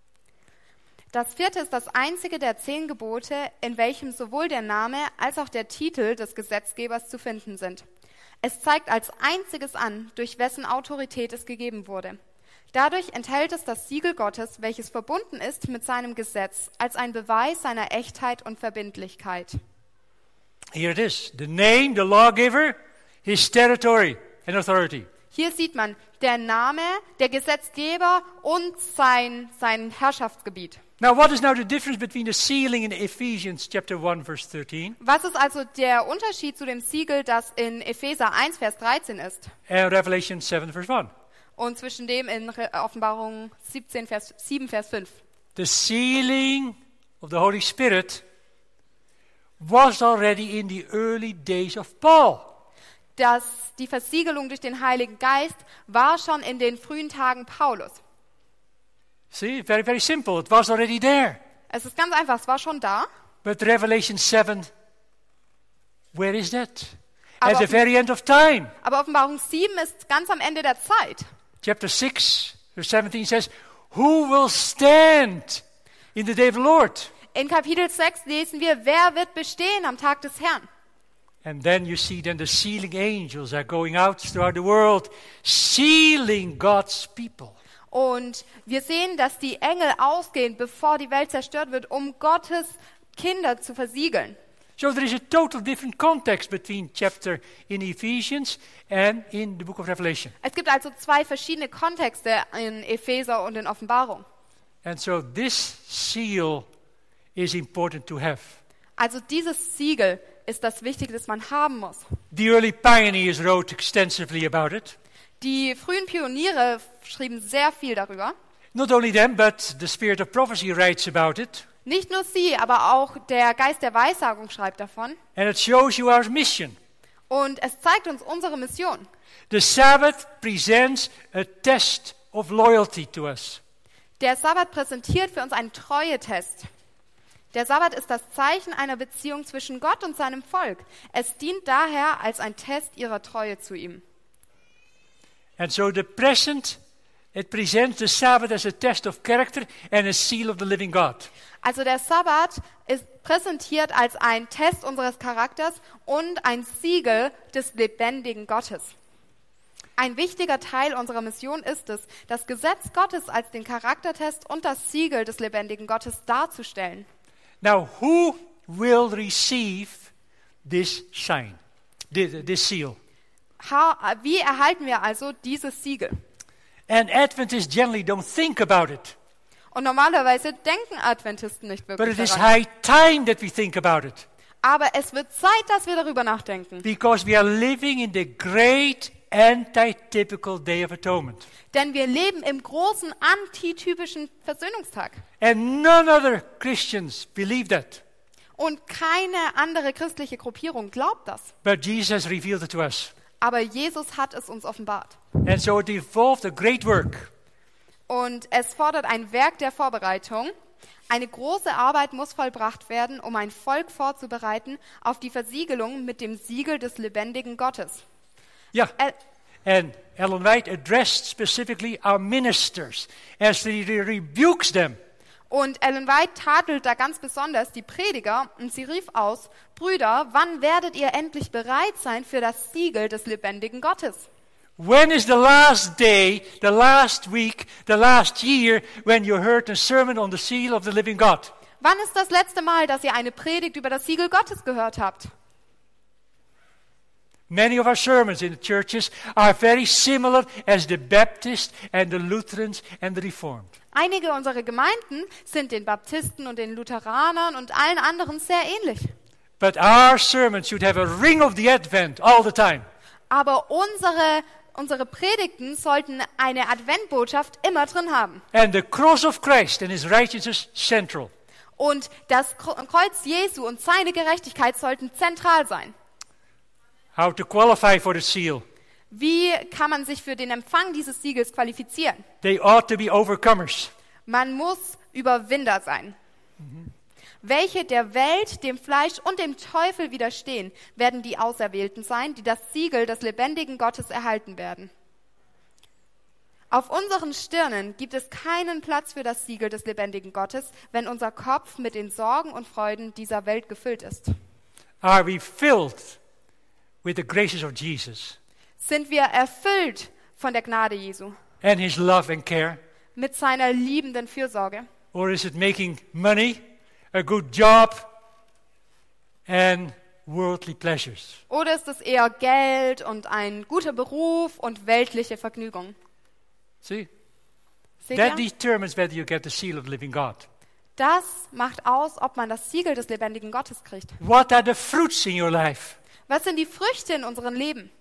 Das 4. ist das einzige der 10 Gebote, in welchem sowohl der Name als auch der Titel des Gesetzgebers zu finden sind. Es zeigt als einziges an, durch wessen Autorität es gegeben wurde. Dadurch enthält es das Siegel Gottes, welches verbunden ist mit seinem Gesetz, als ein Beweis seiner Echtheit und Verbindlichkeit. Here it is. The name, the lawgiver, his territory and authority. Hier sieht man der Name, der Gesetzgeber und sein Herrschaftsgebiet. Now, what is now the difference between the sealing in Ephesians chapter 1, verse 13, Was ist also der Unterschied zu dem Siegel, das in Epheser 1, Vers 13 ist, and Revelation 7, verse 1? und zwischen dem in Offenbarung 7, Vers 5? The sealing of the Holy Spirit was already in the early days of Paul. Die Versiegelung durch den Heiligen Geist war schon in den frühen Tagen Paulus. See, very, very simple. It was already there. Es ist ganz einfach, es war schon da. But Revelation 7, where is that? Aber At the very end of time. Aber Offenbarung 7 ist ganz am Ende der Zeit. Chapter 6, verse 17 says, who will stand in the day of the Lord? In Kapitel 6 lesen wir, wer wird bestehen am Tag des Herrn? And then you see then the sealing angels are going out throughout the world, sealing God's people. Und wir sehen, dass die Engel ausgehen, bevor die Welt zerstört wird, um Gottes Kinder zu versiegeln. So there is a total different context between chapter in Ephesians and in the book of Revelation. Es gibt also 2 verschiedene Kontexte in Epheser und in Offenbarung. And so this seal is important to have. Also dieses Siegel ist das Wichtige, das man haben muss. The early pioneers wrote extensively about it. Die frühen Pioniere schrieben sehr viel darüber. Not only them, but the spirit of prophecy writes about it. Nicht nur sie, aber auch der Geist der Weissagung schreibt davon. And it shows you our mission. Und es zeigt uns unsere Mission. The Sabbath presents a test of loyalty to us. Der Sabbat präsentiert für uns einen Treuetest. Der Sabbat ist das Zeichen einer Beziehung zwischen Gott und seinem Volk. Es dient daher als ein Test ihrer Treue zu ihm. And so it presents the Sabbath as a test of character and a seal of the living God. Also der Sabbat ist präsentiert als ein Test unseres Charakters und ein Siegel des lebendigen Gottes. Ein wichtiger Teil unserer Mission ist es, das Gesetz Gottes als den Charaktertest und das Siegel des lebendigen Gottes darzustellen. Now, who will receive this sign, this seal? Wie erhalten wir also dieses Siegel? And Adventists generally don't think about it. Und normalerweise denken Adventisten nicht But wirklich it is daran. high time that we think about it. Aber es wird Zeit, dass wir darüber nachdenken. Because we are living in the great anti-typical Day of Atonement. Denn wir leben im großen antitypischen Versöhnungstag. And none other Christians believe that. Und keine andere christliche Gruppierung glaubt das. But Jesus has revealed it to us. Aber Jesus hat es uns offenbart. And so it involved a great work. Und es fordert ein Werk der Vorbereitung. Eine große Arbeit muss vollbracht werden, um ein Volk vorzubereiten auf die Versiegelung mit dem Siegel des lebendigen Gottes. Yeah. And Ellen White addressed specifically our ministers as he rebukes them. Und Ellen White tadelt da ganz besonders die Prediger und sie rief aus: Brüder, wann werdet ihr endlich bereit sein für das Siegel des lebendigen Gottes? When is the last day, the last week, the last year when you heard a sermon on the seal of the living God? Wann ist das letzte Mal, dass ihr eine Predigt über das Siegel Gottes gehört habt? Many of our sermons in the churches are very similar as the Baptists and the Lutherans and the Reformed. Einige unserer Gemeinden sind den Baptisten und den Lutheranern und allen anderen sehr ähnlich. But our sermons should have a ring of the Advent all the time. Aber unsere Predigten sollten eine Adventbotschaft immer drin haben. And the cross of Christ and his righteousness central. Und das Kreuz Jesu und seine Gerechtigkeit sollten zentral sein. How to qualify for the seal? Wie kann man sich für den Empfang dieses Siegels qualifizieren? They ought to be overcomers. Man muss Überwinder sein. Welche der Welt, dem Fleisch und dem Teufel widerstehen, werden die Auserwählten sein, die das Siegel des lebendigen Gottes erhalten werden. Auf unseren Stirnen gibt es keinen Platz für das Siegel des lebendigen Gottes, wenn unser Kopf mit den Sorgen und Freuden dieser Welt gefüllt ist. Are we filled with the graces of Jesus Sind wir erfüllt von der Gnade Jesu, and his love and care? mit seiner liebenden Fürsorge? Or is it making money, a good job, and worldly pleasures? Oder ist es eher Geld und ein guter Beruf und weltliche Vergnügung? See? Seht That ihr? determines whether you get the seal of the living God. Das macht aus, ob man das Siegel des lebendigen Gottes kriegt. What are the fruits in your life? Was sind die Früchte in unserem Leben?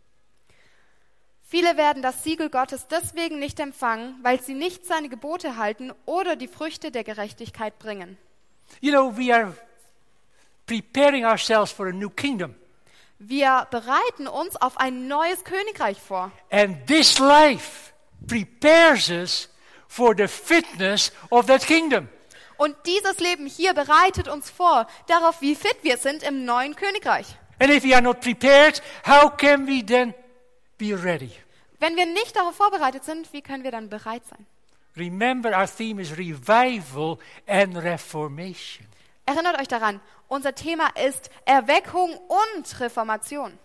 Viele werden das Siegel Gottes deswegen nicht empfangen, weil sie nicht seine Gebote halten oder die Früchte der Gerechtigkeit bringen. You know, we are preparing ourselves for a new kingdom. Wir bereiten uns auf ein neues Königreich vor. And this life prepares us for the fitness of that kingdom. Und dieses Leben hier bereitet uns vor darauf, wie fit wir sind im neuen Königreich. And if we are not prepared, how can we then be ready? Wenn wir nicht darauf vorbereitet sind, wie können wir dann bereit sein? Remember, our theme is revival and reformation. Erinnert euch daran, unser Thema ist Erweckung und Reformation.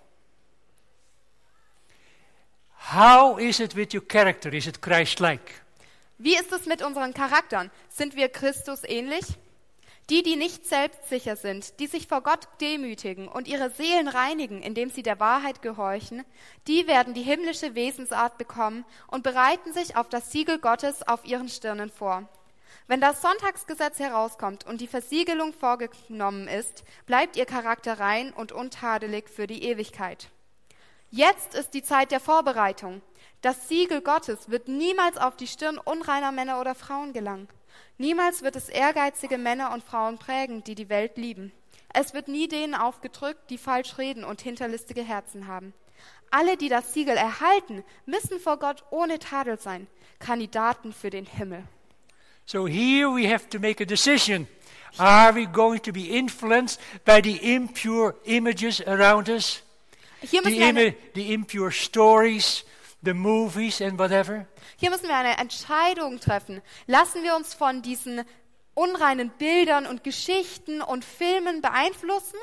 How is it with your character? Is it Christ-like? Wie ist es mit unseren Charaktern? Sind wir Christus ähnlich? Die nicht selbstsicher sind, die sich vor Gott demütigen und ihre Seelen reinigen, indem sie der Wahrheit gehorchen, die werden die himmlische Wesensart bekommen und bereiten sich auf das Siegel Gottes auf ihren Stirnen vor. Wenn das Sonntagsgesetz herauskommt und die Versiegelung vorgenommen ist, bleibt ihr Charakter rein und untadelig für die Ewigkeit. Jetzt ist die Zeit der Vorbereitung. Das Siegel Gottes wird niemals auf die Stirn unreiner Männer oder Frauen gelangen. Niemals wird es ehrgeizige Männer und Frauen prägen, die die Welt lieben. Es wird nie denen aufgedrückt, die falsch reden und hinterlistige Herzen haben. Alle, die das Siegel erhalten, müssen vor Gott ohne Tadel sein, Kandidaten für den Himmel. So here we have to make a decision. Are we going to be influenced by the impure images around us? Hier müssen The impure stories, the movies and whatever? wir eine Entscheidung treffen. Lassen wir uns von diesen unreinen Bildern und Geschichten und Filmen beeinflussen?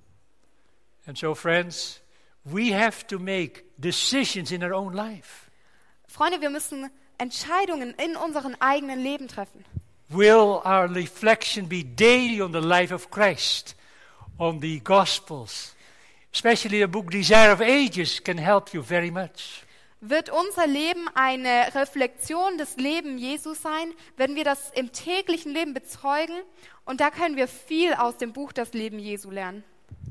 And so, friends, we have to make decisions in our own life. Freunde, wir müssen Entscheidungen in unserem eigenen Leben treffen. Will our reflection be daily on the life of Christ, on the Gospels? Especially the book Desire of Ages can help you very much. Wird unser Leben eine Reflexion des Lebens Jesu sein, wenn wir das im täglichen Leben bezeugen? Und da können wir viel aus dem Buch Das Leben Jesu lernen.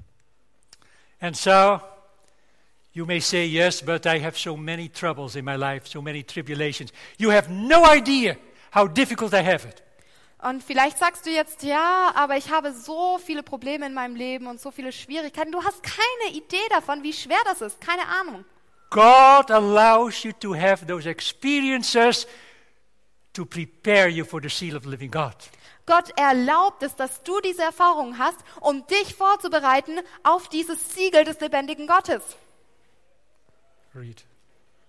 And so, you may say, yes, but I have so many troubles in my life, so many tribulations. You have no idea how difficult I have it. Und vielleicht sagst du jetzt, ja, aber ich habe so viele Probleme in meinem Leben und so viele Schwierigkeiten. Du hast keine Idee davon, wie schwer das ist, keine Ahnung. God allows you to have those experiences to prepare you for the seal of the living God. Gott erlaubt es, dass du diese Erfahrungen hast, um dich vorzubereiten auf dieses Siegel des lebendigen Gottes. Read.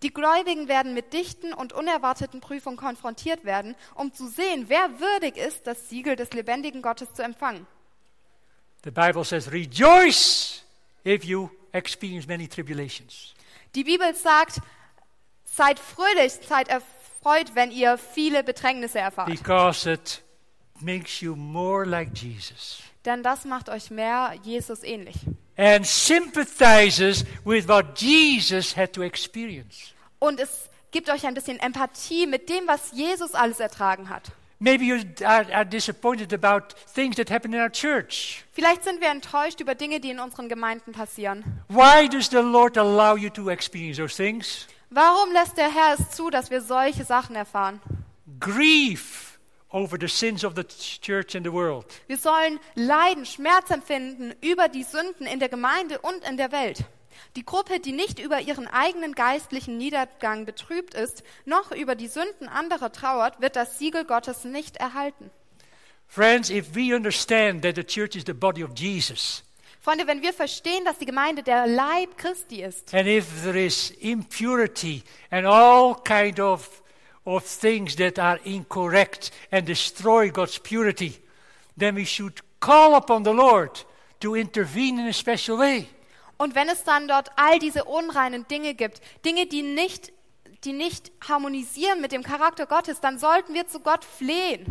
Die Gläubigen werden mit dichten und unerwarteten Prüfungen konfrontiert werden, um zu sehen, wer würdig ist, das Siegel des lebendigen Gottes zu empfangen. The Bible says, rejoice if you experience many tribulations. Die Bibel sagt, seid fröhlich, seid erfreut, wenn ihr viele Bedrängnisse erfahrt. Because it makes you more like Jesus. Denn das macht euch mehr Jesus ähnlich. And sympathizes with what Jesus had to experience. Und es gibt euch ein bisschen Empathie mit dem, was Jesus alles ertragen hat. Maybe you are disappointed about things that happen in our church. Vielleicht sind wir enttäuscht über Dinge, die in unseren Gemeinden passieren. Why does the Lord allow you to experience those things? Warum lässt der Herr es zu, dass wir solche Sachen erfahren? Grief over the sins of the church and the world. Wir sollen Leiden, Schmerz empfinden über die Sünden in der Gemeinde und in der Welt. Die Gruppe, die nicht über ihren eigenen geistlichen Niedergang betrübt ist, noch über die Sünden anderer trauert, wird das Siegel Gottes nicht erhalten. Friends, if we understand that the church is the body of Jesus, Freunde, wenn wir verstehen, dass die Gemeinde der Leib Christi ist, and if there is impurity and all kind of things that are incorrect and destroy God's purity, then we should call upon the Lord to intervene in a special way. und wenn es dann dort all diese unreinen Dinge gibt, Dinge, die nicht harmonisieren mit dem Charakter Gottes, dann sollten wir zu Gott flehen.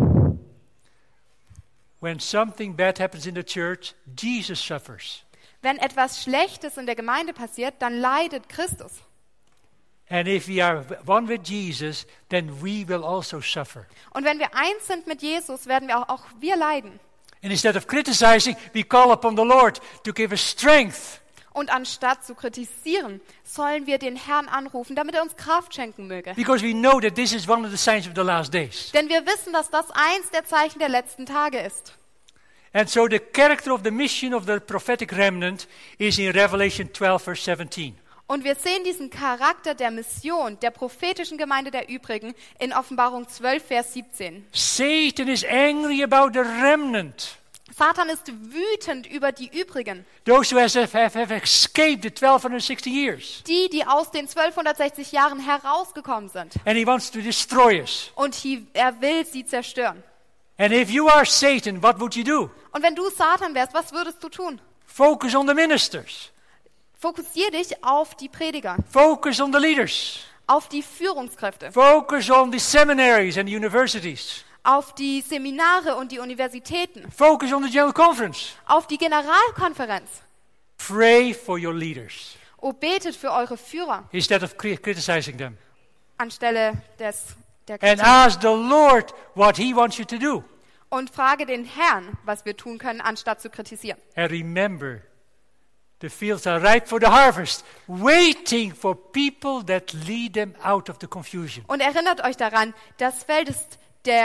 When something bad happens in the church, Jesus suffers. Wenn etwas Schlechtes in der Gemeinde passiert, dann leidet Christus. And if we are one with Jesus, then we will also suffer. Und wenn wir eins sind mit Jesus, werden wir auch wir leiden. And instead of criticizing, we call upon the Lord to give us strength. Und anstatt zu kritisieren, sollen wir den Herrn anrufen, damit er uns Kraft schenken möge. Because we know that this is one of the signs of the last days. Denn wir wissen, dass das eins der Zeichen der letzten Tage ist. And so the character of the mission of the prophetic remnant is in Revelation 12, verse 17. Und wir sehen diesen Charakter der Mission, der prophetischen Gemeinde der Übrigen, in Offenbarung 12, Vers 17. Satan is angry about the remnant. Satan ist wütend über die Übrigen, Those who have escaped the 1260 years. die aus den 1260 Jahren herausgekommen sind. And he wants to destroy us. Und er will sie zerstören. And if you are Satan, what would you do? Und wenn du Satan wärst, was würdest du tun? Focus on the ministers. Fokussier dich auf die Prediger, Focus on the leaders. auf die Führungskräfte, Focus on the seminaries and the universities. auf die Seminare und die Universitäten, Focus on the General Conference. auf die Generalkonferenz. Pray for your leaders O, betet für eure Führer instead of criticizing them. anstelle der And Kritik. ask the Lord what he wants you to do. Und frage den Herrn, was wir tun können, anstatt zu kritisieren. And remember, the fields are ripe for the harvest, waiting for people that lead them out of the confusion. Und erinnert euch daran, das Feld ist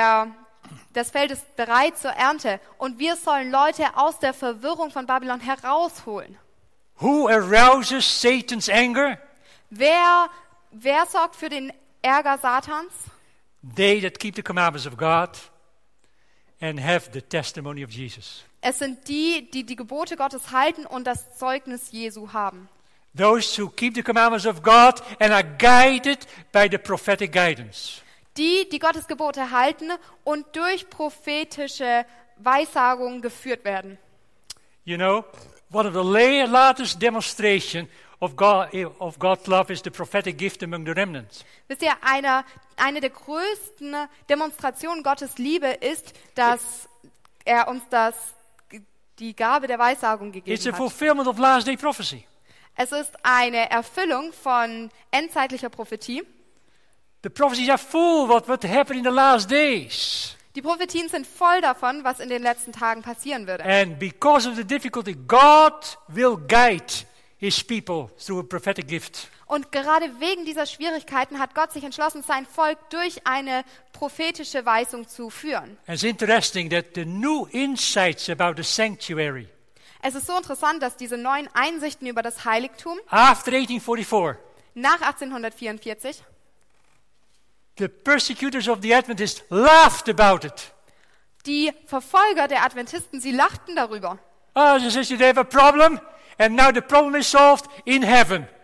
bereit zur Ernte und wir sollen Leute aus der Verwirrung von Babylon herausholen. Who arouses Satan's anger? Wer sorgt für den Ärger Satans? They that keep the commandments of God and have the testimony of Jesus. Es sind die die Gebote Gottes halten und das Zeugnis Jesu haben. Those who keep the commandments of God and are guided by the prophetic guidance. Die Gottes Gebote halten und durch prophetische Weissagungen geführt werden. You know, one of the latest demonstration of God's love is the prophetic gift among the remnants. Wisst ihr, eine der größten Demonstrationen Gottes Liebe ist, dass er uns die Gabe der Weissagung It's gegeben a hat. fulfillment of last day prophecy. Es ist eine Erfüllung von endzeitlicher Prophetie. The prophecies are full what would happen in the last days. Die Prophetien sind voll davon, was in den letzten Tagen passieren würde. And because of the difficulty, God will guide his people through a prophetic gift. Und gerade wegen dieser Schwierigkeiten hat Gott sich entschlossen, sein Volk durch eine prophetische Weisung zu führen. And it's interesting that the new insights about the sanctuary Es ist so interessant, dass diese neuen Einsichten über das Heiligtum after 1844, nach 1844, the persecutors of the Adventists laughed about it. die Verfolger der Adventisten, sie lachten darüber. Oh, they said they have a problem, and now the problem is solved in heaven.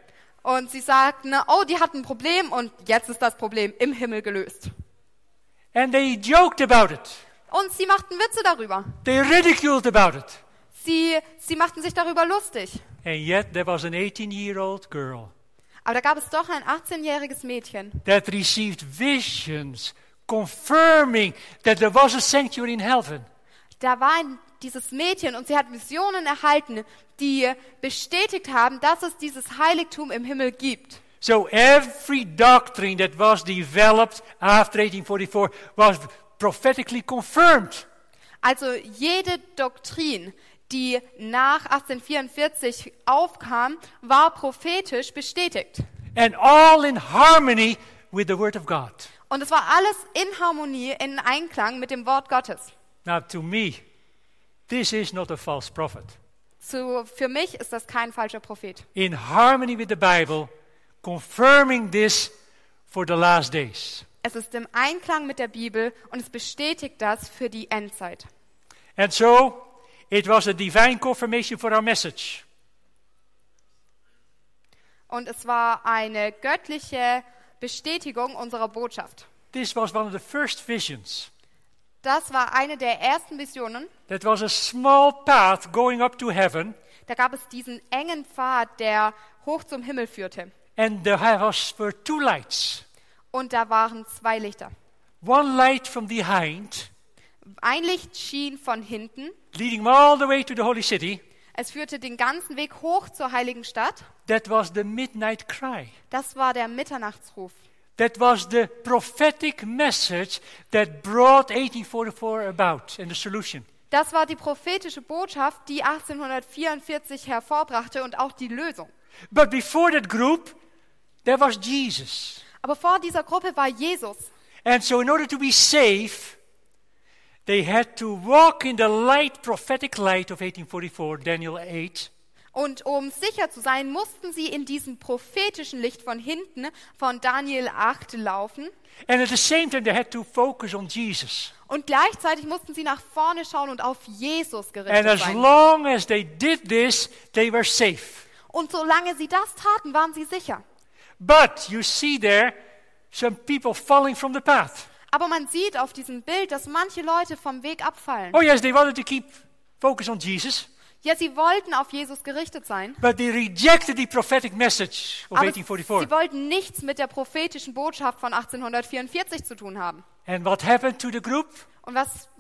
Und sie sagten, oh, die hatten ein Problem und jetzt ist das Problem im Himmel gelöst. And they joked about it. Und sie machten Witze darüber. They ridiculed about it. Sie machten sich darüber lustig. And yet there was an 18-year-old girl Aber da gab es doch ein 18-jähriges Mädchen, that received visions confirming that there was a sanctuary in heaven. da war dieses Mädchen und sie hat Visionen erhalten, die bestätigt haben, dass es dieses Heiligtum im Himmel gibt. So every doctrine that was developed after 1844 was prophetically confirmed. Also jede Doktrin, die nach 1844 aufkam, war prophetisch bestätigt. And all in harmony with the Word of God. Und es war alles in Harmonie, in Einklang mit dem Wort Gottes. Now to me, this is not a false prophet. Für mich ist das kein falscher Prophet. In harmony with the Bible, confirming this for the last days. Es ist im Einklang mit der Bibel und es bestätigt das für die Endzeit. And so, it was a divine confirmation for our message. Und es war eine göttliche Bestätigung unserer Botschaft. This was one of the first visions. Das war eine der ersten Visionen. That was a small path going up to heaven. Da gab es diesen engen Pfad, der hoch zum Himmel führte. And there were two lights. Und da waren 2 Lichter. One light from behind, Ein Licht schien von hinten. leading all the way to the holy city. Es führte den ganzen Weg hoch zur heiligen Stadt. That was the midnight cry. Das war der Mitternachtsruf. That was the prophetic message that brought 1844 about and the solution. Das war die prophetische Botschaft, die 1844 hervorbrachte und auch die Lösung. But before that group, there was Jesus. Aber vor dieser Gruppe war Jesus. And so in order to be safe, they had to walk in the light, prophetic light of 1844, Daniel 8. Und um sicher zu sein, mussten sie in diesem prophetischen Licht von hinten von Daniel 8 laufen. And at the same time, they had to focus on Jesus. Und gleichzeitig mussten sie nach vorne schauen und auf Jesus And gerichtet as sein. long as they did this, they were safe. Und solange sie das taten, waren sie sicher. But you see there some people falling from the path. Aber man sieht auf diesem Bild, dass manche Leute vom Weg abfallen. Oh yes, they wanted to keep focus on Jesus, Ja, sie wollten auf Jesus gerichtet sein, but they rejected the prophetic message of aber 1844. sie wollten nichts mit der prophetischen Botschaft von 1844 zu tun haben. And what happened to the group? Und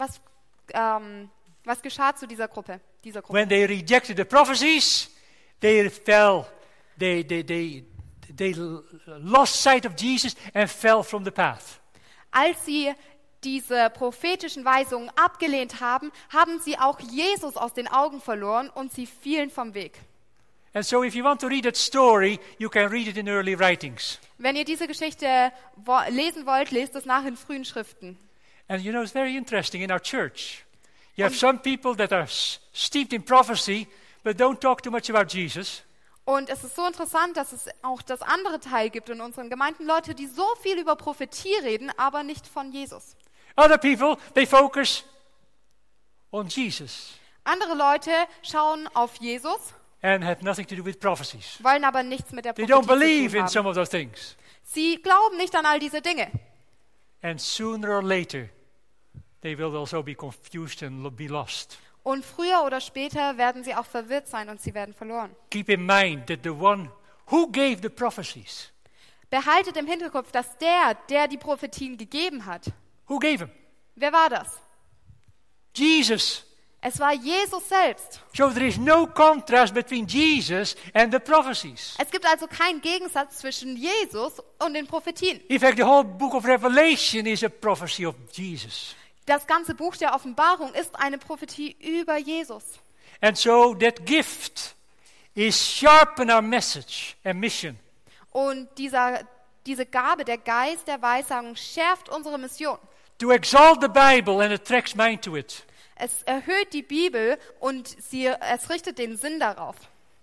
was geschah zu dieser Gruppe? When they rejected the prophecies, they fell. They lost sight of Jesus and fell from the path. Als sie diese prophetischen Weisungen abgelehnt haben, haben sie auch Jesus aus den Augen verloren und sie fielen vom Weg. And so if you want to read that story, you can read it in early writings. Wenn ihr diese Geschichte lesen wollt, lest es nach in frühen Schriften. And you know, it's very interesting in our church. You have some people that are steeped in prophecy, but don't talk too much about Jesus. Und es ist so interessant, dass es auch das andere Teil gibt in unseren Gemeinden, Leute, die so viel über Prophetie reden, aber nicht von Jesus. Other people, they focus on Jesus Andere Leute schauen auf Jesus, and have nothing to do with prophecies. wollen aber nichts mit der They Prophetie don't believe zu in tun some haben. of those things. Sie glauben nicht an all diese Dinge. And sooner or later, they will also be confused and be lost. Und früher oder später werden sie auch verwirrt sein und sie werden verloren. Keep in mind that the one who gave the prophecies, Behaltet im Hinterkopf, dass der die Prophetien gegeben hat, who gave them? wer war das? Jesus. Es war Jesus selbst. So there is no contrast between Jesus and the prophecies. Es gibt also keinen Gegensatz zwischen Jesus und den Prophetien. In fact, the whole book of Revelation is a prophecy of Jesus. Das ganze Buch der Offenbarung ist eine Prophetie über Jesus. And so that gift is sharpen our message and mission. Und diese Gabe, der Geist der Weissagung, schärft unsere Mission. To exalt the Bible and attracts mind to it. Es erhöht die Bibel und es richtet den Sinn darauf.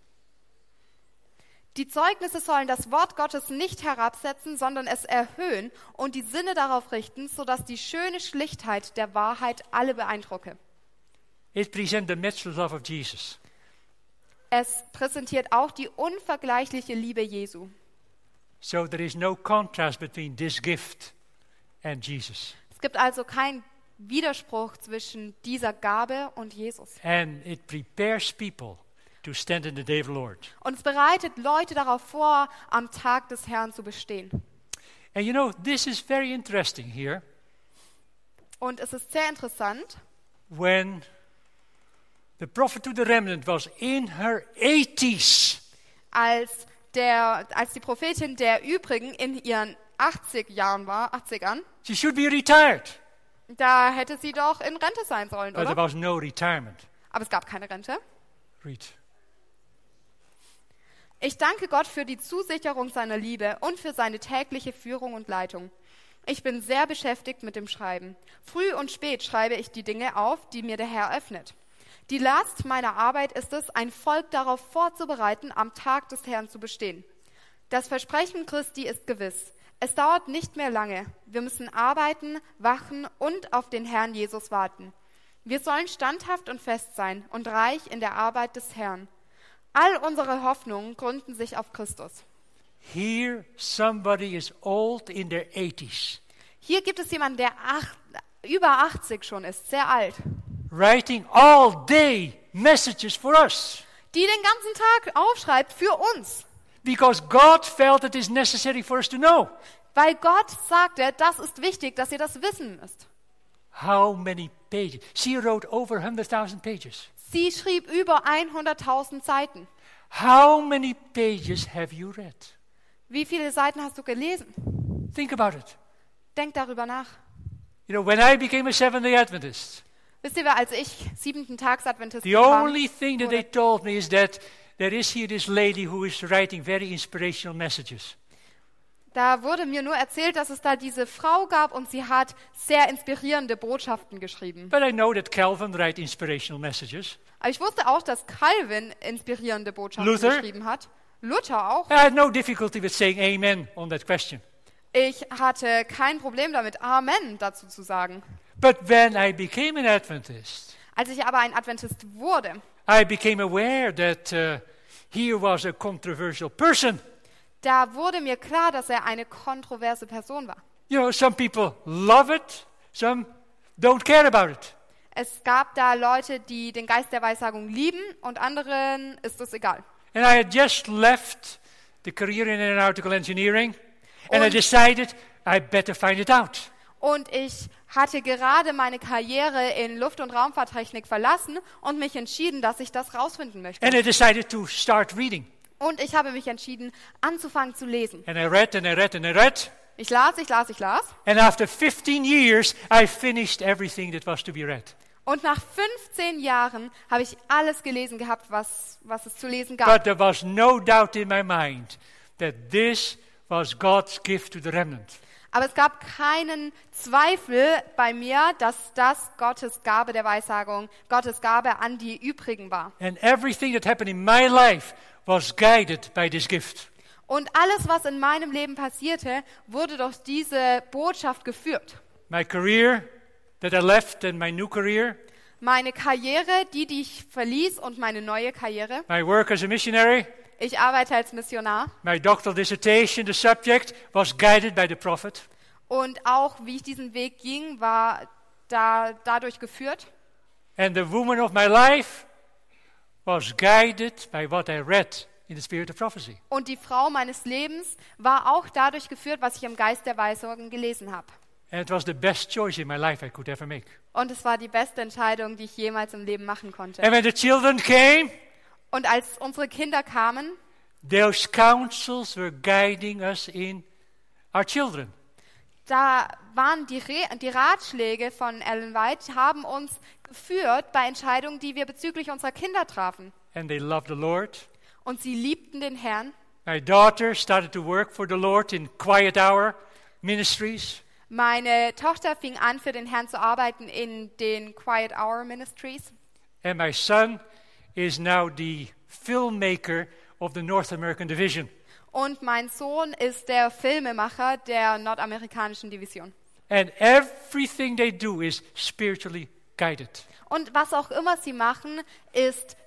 Die Zeugnisse sollen das Wort Gottes nicht herabsetzen, sondern es erhöhen und die Sinne darauf richten, sodass die schöne Schlichtheit der Wahrheit alle beeindrucke. It presents the matchless love of Jesus. es präsentiert auch die unvergleichliche Liebe Jesu. So there is no contrast between this gift and Jesus. Es gibt also keinen Widerspruch zwischen dieser Gabe und Jesus. And it prepares people to stand in the day of the Lord. Und es bereitet Leute darauf vor, am Tag des Herrn zu bestehen. And you know, this is very interesting here. Und es ist sehr interessant, When the prophet to the remnant was in her 80s, als die Prophetin der Übrigen in ihren 80ern, she should be retired. da hätte sie doch in Rente sein sollen, But there oder? was no retirement. Aber es gab keine Rente. Read. Ich danke Gott für die Zusicherung seiner Liebe und für seine tägliche Führung und Leitung. Ich bin sehr beschäftigt mit dem Schreiben. Früh und spät schreibe ich die Dinge auf, die mir der Herr öffnet. Die Last meiner Arbeit ist es, ein Volk darauf vorzubereiten, am Tag des Herrn zu bestehen. Das Versprechen Christi ist gewiss. Es dauert nicht mehr lange. Wir müssen arbeiten, wachen und auf den Herrn Jesus warten. Wir sollen standhaft und fest sein und reich in der Arbeit des Herrn. All unsere Hoffnungen gründen sich auf Christus. Here somebody is old in their 80s, Hier gibt es jemanden, der über 80 schon ist, sehr alt, writing all day messages for us. die den ganzen Tag aufschreibt für uns, Because God felt it is necessary for us to know. weil Gott sagte, das ist wichtig, dass ihr das wissen müsst. How many pages? She wrote over 100,000 pages. Sie schrieb über 100.000 Seiten. How many pages have you read? Wie viele Seiten hast du gelesen? Think about it. Denk darüber nach. You know, when I became a Seventh-day Adventist, Wisst ihr, als ich 7-Tags-Adventist the bekam, only thing that they told me is that there is here this lady who is writing very inspirational messages. da wurde mir nur erzählt, dass es da diese Frau gab und sie hat sehr inspirierende Botschaften geschrieben. But I know that Calvin writes inspirational messages. Aber ich wusste auch, dass Calvin inspirierende Botschaften Luther? geschrieben hat. Luther auch. I had no difficulty with saying amen on that question. Ich hatte kein Problem damit, Amen dazu zu sagen. But when I became an Adventist, Als ich aber ein Adventist wurde, I became aware that here was a controversial person. da wurde mir klar, dass er eine kontroverse Person war. You know, some people love it, some don't care about it. Es gab da Leute, die den Geist der Weissagung lieben und anderen ist es egal. And I had just left the career in aeronautical engineering, and I Und- decided I better find it out. Und ich hatte gerade meine Karriere in Luft- und Raumfahrttechnik verlassen und mich entschieden, dass ich das rausfinden möchte. And I decided to start reading. Und ich habe mich entschieden, anzufangen zu lesen. And I read and I read and I read. Ich las. And after 15 years, I finished everything that was to be read. Und nach 15 Jahren habe ich alles gelesen gehabt, was es zu lesen gab. But there was no doubt in my mind that this was God's gift to the remnant. Aber es gab keinen Zweifel bei mir, dass das Gottes Gabe der Weissagung, Gottes Gabe an die Übrigen war. And everything that happened in my life was guided by this gift. Und alles, was in meinem Leben passierte, wurde durch diese Botschaft geführt. My career that I left and my new career, Meine Karriere, die ich verließ und meine neue Karriere. my work as a missionary, Ich arbeite als Missionar my doctoral dissertation, the subject, was guided by the prophet. und auch wie ich diesen Weg ging, war dadurch geführt. And the woman of my life was guided by what I read in the spirit of prophecy. Und die Frau meines Lebens war auch dadurch geführt, was ich im Geist der Weissagung gelesen habe. And it was the best choice in my life I could ever make. Und es war die beste Entscheidung, die ich jemals im Leben machen konnte. And when the children came, Und als unsere Kinder kamen, those counsels were guiding us in our children. da waren die Ratschläge von Ellen White, haben uns geführt bei Entscheidungen, die wir bezüglich unserer Kinder trafen. And they loved the Lord. Und sie liebten den Herrn. My daughter started to work for the Lord in quiet hour ministries. Meine Tochter fing an, für den Herrn zu arbeiten in den Quiet Hour Ministries. And my son is now the filmmaker of the North American division. Und mein Sohn ist der Filmemacher der nordamerikanischen Division. And everything they do is spiritually guided. Und was auch immer sie machen, ist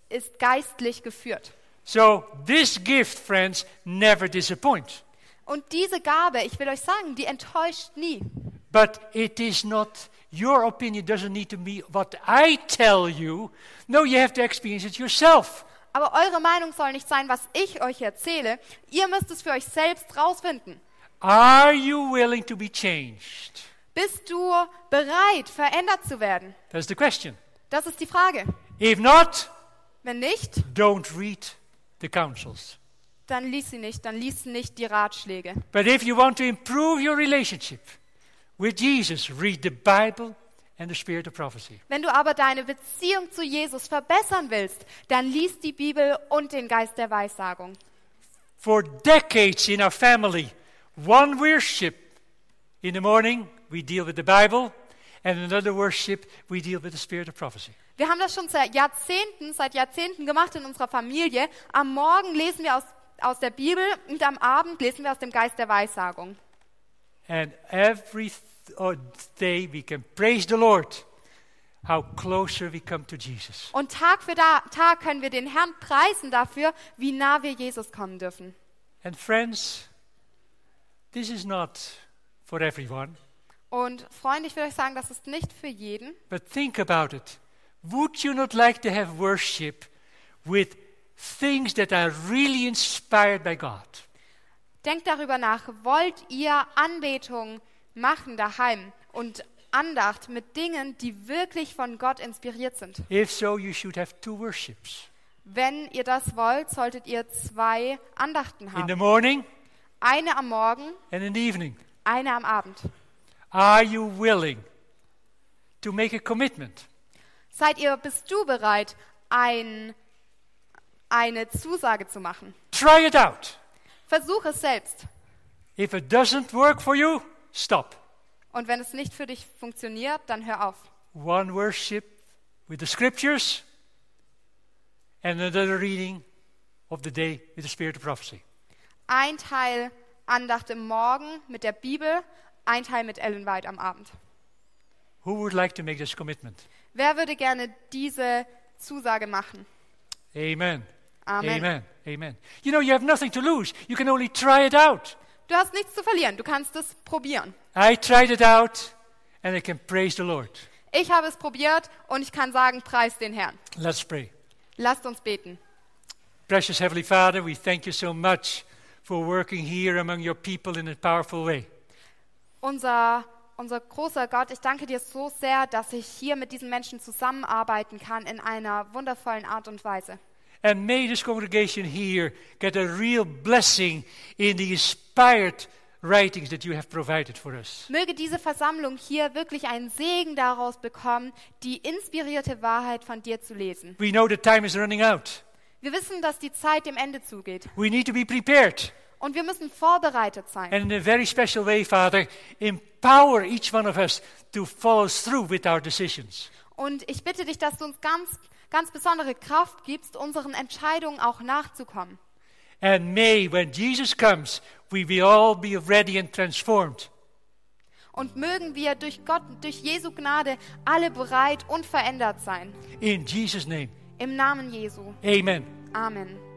ist geistlich geführt. So this gift, friends, never disappoints. Und diese Gabe, ich will euch sagen, die enttäuscht nie. But it is not, your opinion doesn't need to be what I tell you. No, you have to experience it yourself. Aber eure Meinung soll nicht sein, was ich euch erzähle. Ihr müsst es für euch selbst rausfinden. Are you willing to be changed? Bist du bereit, verändert zu werden? That's the question. Das ist die Frage. If not, Wenn nicht, don't read the counsels. dann lies sie nicht, dann lies nicht die Ratschläge. But if you want to improve your relationship with Jesus, read the Bible and the Spirit of prophecy. Wenn du aber deine Beziehung zu Jesus verbessern willst, dann lies die Bibel und den Geist der Weissagung. For decades in our family, one worship. In the morning, we deal with the Bible, and another worship, we deal with the Spirit of prophecy. Wir haben das schon seit Jahrzehnten gemacht in unserer Familie. Am Morgen lesen wir aus der Bibel und am Abend lesen wir aus dem Geist der Weissagung. And every day we can praise the Lord, how closer we come to Jesus. Und Tag für Tag können wir den Herrn preisen dafür, wie nah wir Jesus kommen dürfen. And friends, this is not for everyone, Und Freunde, ich will euch sagen, das ist nicht für jeden. but think about it. Would you not like to have worship with things that are really inspired by God? Denkt darüber nach, wollt ihr Anbetung machen daheim und Andacht mit Dingen, die wirklich von Gott inspiriert sind? If so, you should have two worships. Wenn ihr das wollt, solltet ihr 2 Andachten In the haben. morning Eine am Morgen, and in the evening. eine am Abend. Are you willing to make a commitment? Bist du bereit, eine Zusage zu machen? Try it out. Versuch es selbst. If it doesn't work for you, stop. Und wenn es nicht für dich funktioniert, dann hör auf. One worship with the scriptures and another reading of the day with the Spirit of prophecy. Ein Teil Andacht im Morgen mit der Bibel, ein Teil mit Ellen White am Abend. Who would like to make this commitment? Wer würde gerne diese Zusage machen? Amen. Amen. Amen. Amen. You know, you have nothing to lose. You can only try it out. Du hast nichts zu verlieren, du kannst es probieren. I tried it out and I can praise the Lord. Ich habe es probiert und ich kann sagen, preis den Herrn. Let's pray. Lasst uns beten. Precious Heavenly Father, we thank you so much for working here among your people in a powerful way. Unser großer Gott, ich danke dir so sehr, dass ich hier mit diesen Menschen zusammenarbeiten kann in einer wundervollen Art und Weise. And may this congregation here get a real blessing in the inspired writings that you have provided for us. Möge diese Versammlung hier wirklich einen Segen daraus bekommen, die inspirierte Wahrheit von dir zu lesen. We know the time is running out. Wir wissen, dass die Zeit dem Ende zugeht. We need to be prepared. Und wir müssen vorbereitet sein. And in a very special way, Father, empower each one of us to follow through with our decisions. Und ich bitte dich, dass du uns ganz besondere Kraft gibst, unseren Entscheidungen auch nachzukommen. And may, when Jesus comes, we will all be ready and transformed. Und mögen wir durch Gott, durch Jesu Gnade, alle bereit und verändert sein. In Jesus' name, Im Namen Jesu. amen. Amen.